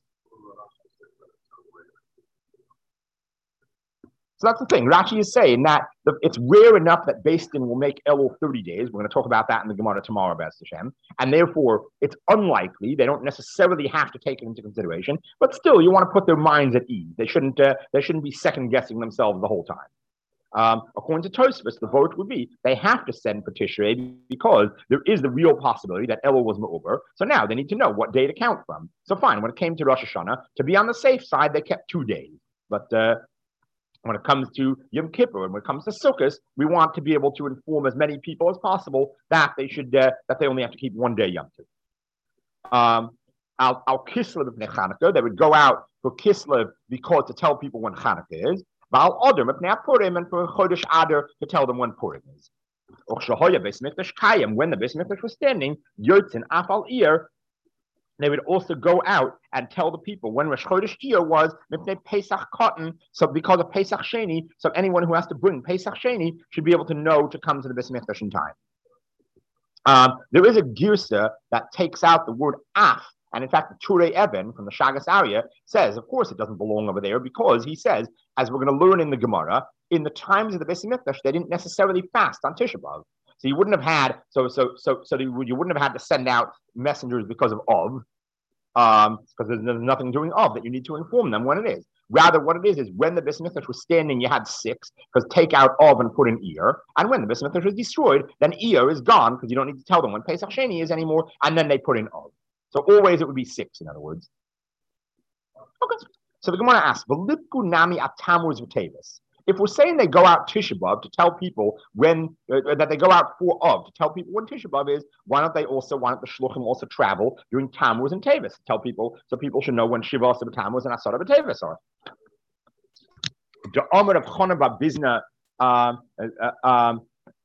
So that's the thing. Rashi is saying that the, it's rare enough that Beis Din will make Elul thirty days. We're going to talk about that in the Gemara tomorrow, B'ez Hashem. And therefore, it's unlikely. They don't necessarily have to take it into consideration. But still, you want to put their minds at ease. They shouldn't. Uh, they shouldn't be second guessing themselves the whole time. Um, according to Tosfos, the vote would be they have to send for Tishrei because there is the real possibility that Elul was Me'uber. So now they need to know what day to count from. So fine, when it came to Rosh Hashanah, to be on the safe side, they kept two days. But uh, when it comes to Yom Kippur and when it comes to Sukkot, we want to be able to inform as many people as possible that they should uh, that they only have to keep one day Yom Tov. Um, Al, Al Kislev of Chanukah, they would go out for Kislev because to tell people when Chanukah is. Val Adam of Purim, and for Chodesh Adar to tell them when Purim is. When the Beis Mikdash was standing, Yotzin Afal Ir, they would also go out and tell the people when Rosh Chodesh Iyar was, Mipnei Pesach Cotton, so because of Pesach Sheni, so anyone who has to bring Pesach Sheni should be able to know to come to the Beis Mikdash in time. Um, there is a girsa that takes out the word af, and in fact, the Turei Eben from the Shagas Arya says, of course, it doesn't belong over there because he says, as we're going to learn in the Gemara, in the times of the Beis Mikdash, they didn't necessarily fast on Tisha B'Av. So you wouldn't have had so so so so you wouldn't have had to send out messengers because of Av, um, because there's, there's nothing doing Av that you need to inform them when it is. Rather, what it is is when the Beis Mikdash was standing, you had six because take out Av and put in Iyar, and when the Beis Mikdash was destroyed, then Iyar is gone because you don't need to tell them when Pesach Sheni is anymore, and then they put in Av. So always it would be six, in other words. Okay. So the Gemara asks, "V'lipku nami atamuz v'tevis." If we're saying they go out Tisha B'Av to tell people when, uh, that they go out for Av to tell people when Tisha B'Av is, why don't they also, why don't the Shluchim also travel during Tammuz and Tevis to tell people, so people should know when Shiva Asar B'Tammuz and Asar B'Tevis are. The Amar of Chana bar Bizna, um, uh, um,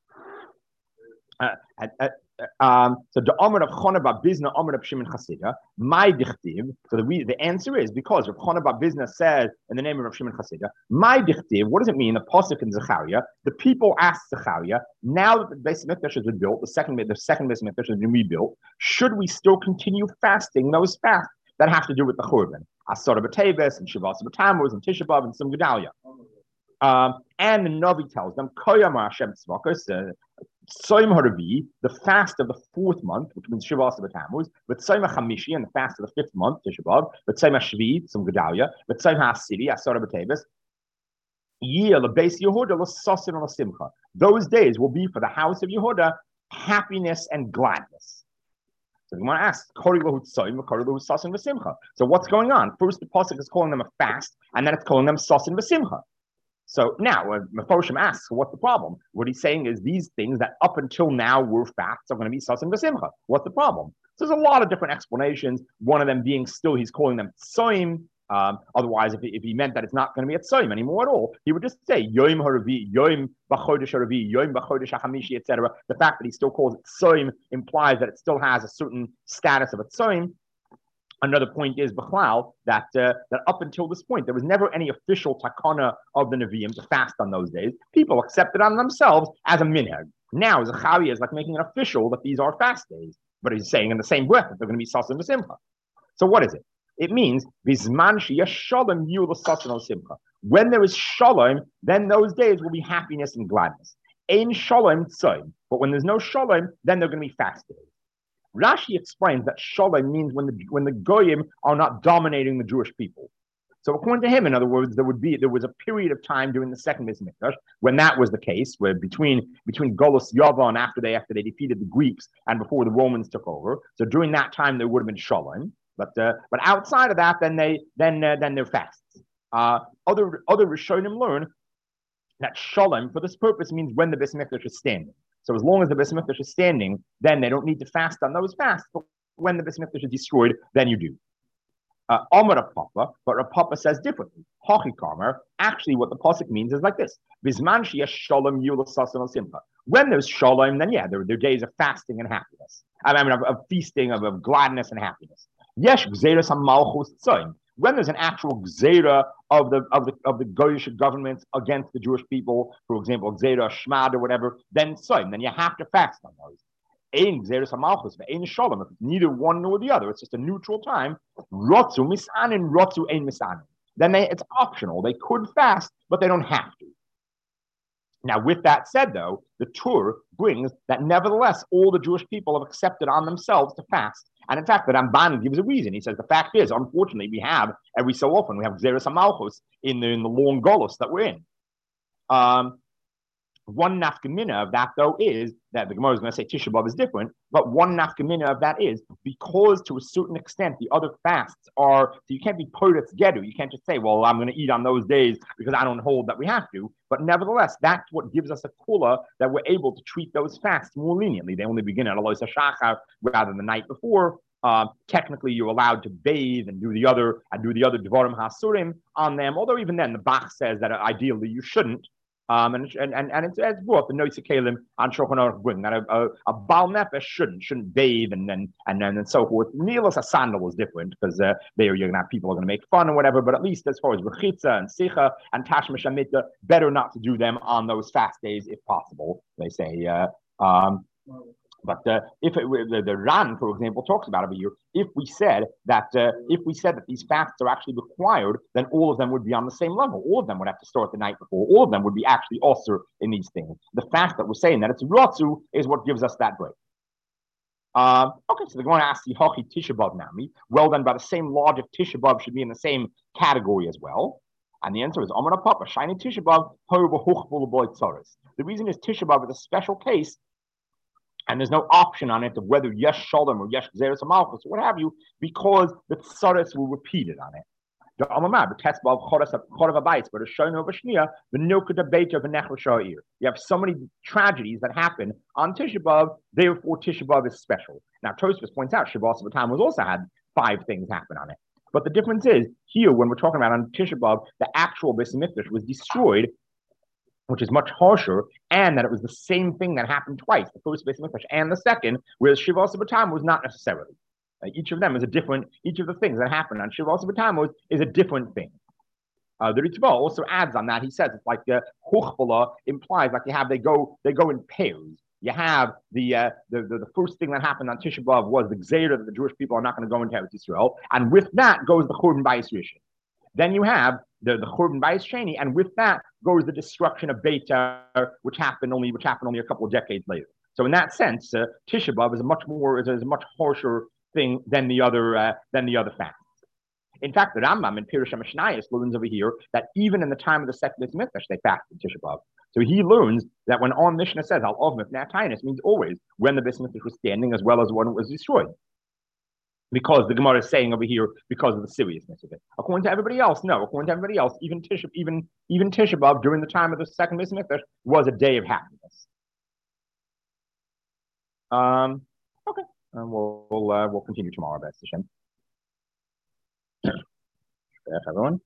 uh, uh, uh, Um, so the Amar of Chana bar Bizna, Amar of Shimon Chasida, my dichtiv. So the the answer is because Rav Chana bar Bizna says in the name of Rav Shimon Chasida, my dichtiv. What does it mean? The pasuk in Zechariah, the people asked Zechariah, now that the Beis Mikdash has been built, the second the second Beis Mikdash has been rebuilt, should we still continue fasting those fasts that have to do with the Churban, Asar B'Teves and Shiva Asar B'Tammuz and Tisha B'Av and some Gedalia. Um, and the Navi tells them, Koyama Hashem Tzvakos, Soim Haravi, the fast of the fourth month, which means Shiva Asar B'Tammuz, but Soim HaChamishi, and the fast of the fifth month, Tisha B'Av, but Soim HaShvi, some Gedalia, but Soim HaAsiri, Asar B'Teves, Yeh LeBeis Yehuda L'Sosin L'Simcha. Those days will be for the house of Yehuda happiness and gladness. So you want to ask, so what's going on? First, the pasuk is calling them a fast, and then it's calling them Sosin V'Simcha. So now, uh, Mefoshim asks, what's the problem? What he's saying is these things that up until now were facts are going to be Sasim V'Simcha. What's the problem? So there's a lot of different explanations. One of them being still, he's calling them Tsoim. Um, otherwise, if he, if he meant that it's not going to be a Tsoim anymore at all, he would just say Yom Haravi, Yom B'Chodesh Haravi, Yom B'Chodesh HaChamishi, et cetera. The fact that he still calls it Tsoim implies that it still has a certain status of a Tsoim. Another point is Bechlal, that uh, that up until this point there was never any official takana of the Nevi'im to fast on those days. People accepted on themselves as a minhag. Now Zacharia is like making it official that these are fast days, but he's saying in the same breath that they're going to be sasim v'simcha. So what is it? It means bisman sheyesh shalom yu l'sasim v'simcha. When there is shalom, then those days will be happiness and gladness. Ein shalom tzoim, but when there's no shalom, then they're going to be fast days. Rashi explains that shalom means when the when the goyim are not dominating the Jewish people. So according to him, in other words, there would be there was a period of time during the second Beis Mikdash when that was the case, where between between Golus Yavan after they after they defeated the Greeks and before the Romans took over. So during that time there would have been shalom, but uh, but outside of that, then they then uh, then they're fasts. Uh, other other Rishonim learn that shalom for this purpose means when the Beis Mikdash is standing. So as long as the Beis Mikdash is standing, then they don't need to fast on those fasts. But when the Beis Mikdash is destroyed, then you do. Uh, Amar Rav Papa, but Rav Papa says differently. Hachi Karmer, actually what the pasuk means is like this: Bisman sheyesh shalom yu l'sasim v'simcha. When there's shalom, then yeah, there are days of fasting and happiness. I mean, of, of feasting, of, of gladness and happiness. Yesh gzeras hamalchus tzoim. When there's an actual gzera of the of the of the Goyish governments against the Jewish people, for example, gzera shmad or whatever, then tzoim, then you have to fast on those. Ein gzeras hamalchus ve'ein shalom. If it's neither one nor the other, it's just a neutral time. Rotzu misanin, rotzu ein misanin. Then they, it's optional. They could fast, but they don't have to. Now, with that said, though, the Torah brings that nevertheless, all the Jewish people have accepted on themselves to fast. And in fact, the Ramban gives a reason. He says the fact is, unfortunately, we have every so often we have Gzeras HaMalchus in the in the long Golus that we're in. Um, one nafkamina of that, though, is that the Gemara is going to say Tisha B'Av is different, but one nafkamina of that is because to a certain extent the other fasts are, so you can't be poretz gedu. You can't just say, well, I'm going to eat on those days because I don't hold that we have to. But nevertheless, that's what gives us a kula that we're able to treat those fasts more leniently. They only begin at Alois HaShachar rather than the night before. Uh, technically, you're allowed to bathe and do the other and do the other Devarim Hasurim on them. Although even then, the Bach says that ideally you shouldn't. Um, and, and and and it's, it's brought the Noisei Kalim on Shulchan Aruch bring that a, a, a Baal Nefesh shouldn't shouldn't bathe and then and and, and so forth. Nilas a sandal is different because uh, there you're gonna have people are gonna make fun or whatever. But at least as far as Rechitza and Sicha and Tashma Shamita, better not to do them on those fast days if possible. They say. Uh, um, But uh, if it, the, the Ran, for example, talks about it here, if we said that uh, if we said that these fasts are actually required, then all of them would be on the same level. All of them would have to start the night before. All of them would be actually also in these things. The fact that we're saying that it's Rotzu is what gives us that break. Um, okay, so they're going to ask the Hachi Tisha B'Av Nami. Well, then, by the same logic, Tisha B'Av should be in the same category as well. And the answer is Amar Papa, Shiny Tisha B'Av, the reason is Tisha B'Av is a special case. And there's no option on it of whether yes shalom or yes gzeres hamalchus or what have you, because the tsaris will repeat it on it. The Amamah, the test of chorav abayis, but a shoyn over shnia, the nilka debate of a nechel sha'ir. You have so many tragedies that happen on Tisha B'Av, therefore Tisha B'Av is special. Now Tosfos points out Shabbos of time was also had five things happen on it. But the difference is here when we're talking about on Tisha B'Av, the actual Beis Mikdash was destroyed, which is much harsher, and that it was the same thing that happened twice, the first Beis Mikdash and the second, whereas Shavuos B'Tammuz was not necessarily. Uh, each of them is a different, each of the things that happened on Shavuos B'Tammuz is a different thing. Uh, the Ritva also adds on that, he says it's like the Huchbala implies like you have, they go they go in pairs. You have the, uh, the, the the first thing that happened on Tisha B'Av was the Gzeira that the Jewish people are not going to go into Eretz Yisrael, and with that goes the Churban Bayis Rishon. Then you have the, the Churban Bayis Sheni, and with that goes the destruction of Beitar, which happened only which happened only a couple of decades later. So in that sense, uh, Tisha B'Av is a much more is a, is a much harsher thing than the other uh, than the other fasts. In fact, the Rambam in Pirush HaMishnayos learns over here that even in the time of the second Beis Mikdash, they fasted Tisha B'Av. So he learns that when our Mishnah says Al Ovim Ifnei Taanis means always when the Beis Mikdash was standing as well as when it was destroyed. because the Gemara is saying over here because of the seriousness of it. According to everybody else, no. According to everybody else, even Tisha, even even Tisha B'av during the time of the second Beis Hamikdash was a day of happiness. Um, okay, and we'll we'll, uh, we'll continue tomorrow, Best Hashem. Everyone.